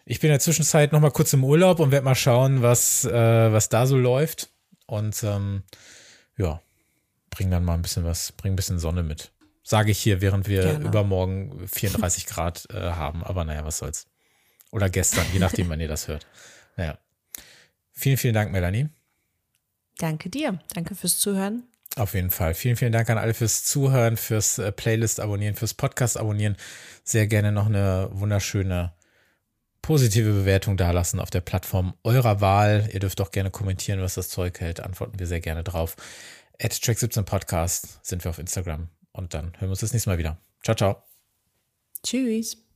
Ich bin in der Zwischenzeit noch mal kurz im Urlaub und werde mal schauen, was, äh, was da so läuft. Und ähm, ja, bring dann mal ein bisschen was, bring ein bisschen Sonne mit. Sage ich hier, während wir Gerne. übermorgen vierunddreißig Grad äh, haben. Aber naja, was soll's. Oder gestern, je nachdem, wann ihr das hört. Naja. Vielen, vielen Dank, Melanie. Danke dir. Danke fürs Zuhören. Auf jeden Fall. Vielen, vielen Dank an alle fürs Zuhören, fürs äh, Playlist abonnieren, fürs Podcast abonnieren. Sehr gerne noch eine wunderschöne positive Bewertung dalassen auf der Plattform eurer Wahl. Ihr dürft auch gerne kommentieren, was das Zeug hält. Antworten wir sehr gerne drauf. at track siebzehn Podcast sind wir auf Instagram. Und dann hören wir uns das nächste Mal wieder. Ciao, ciao. Tschüss.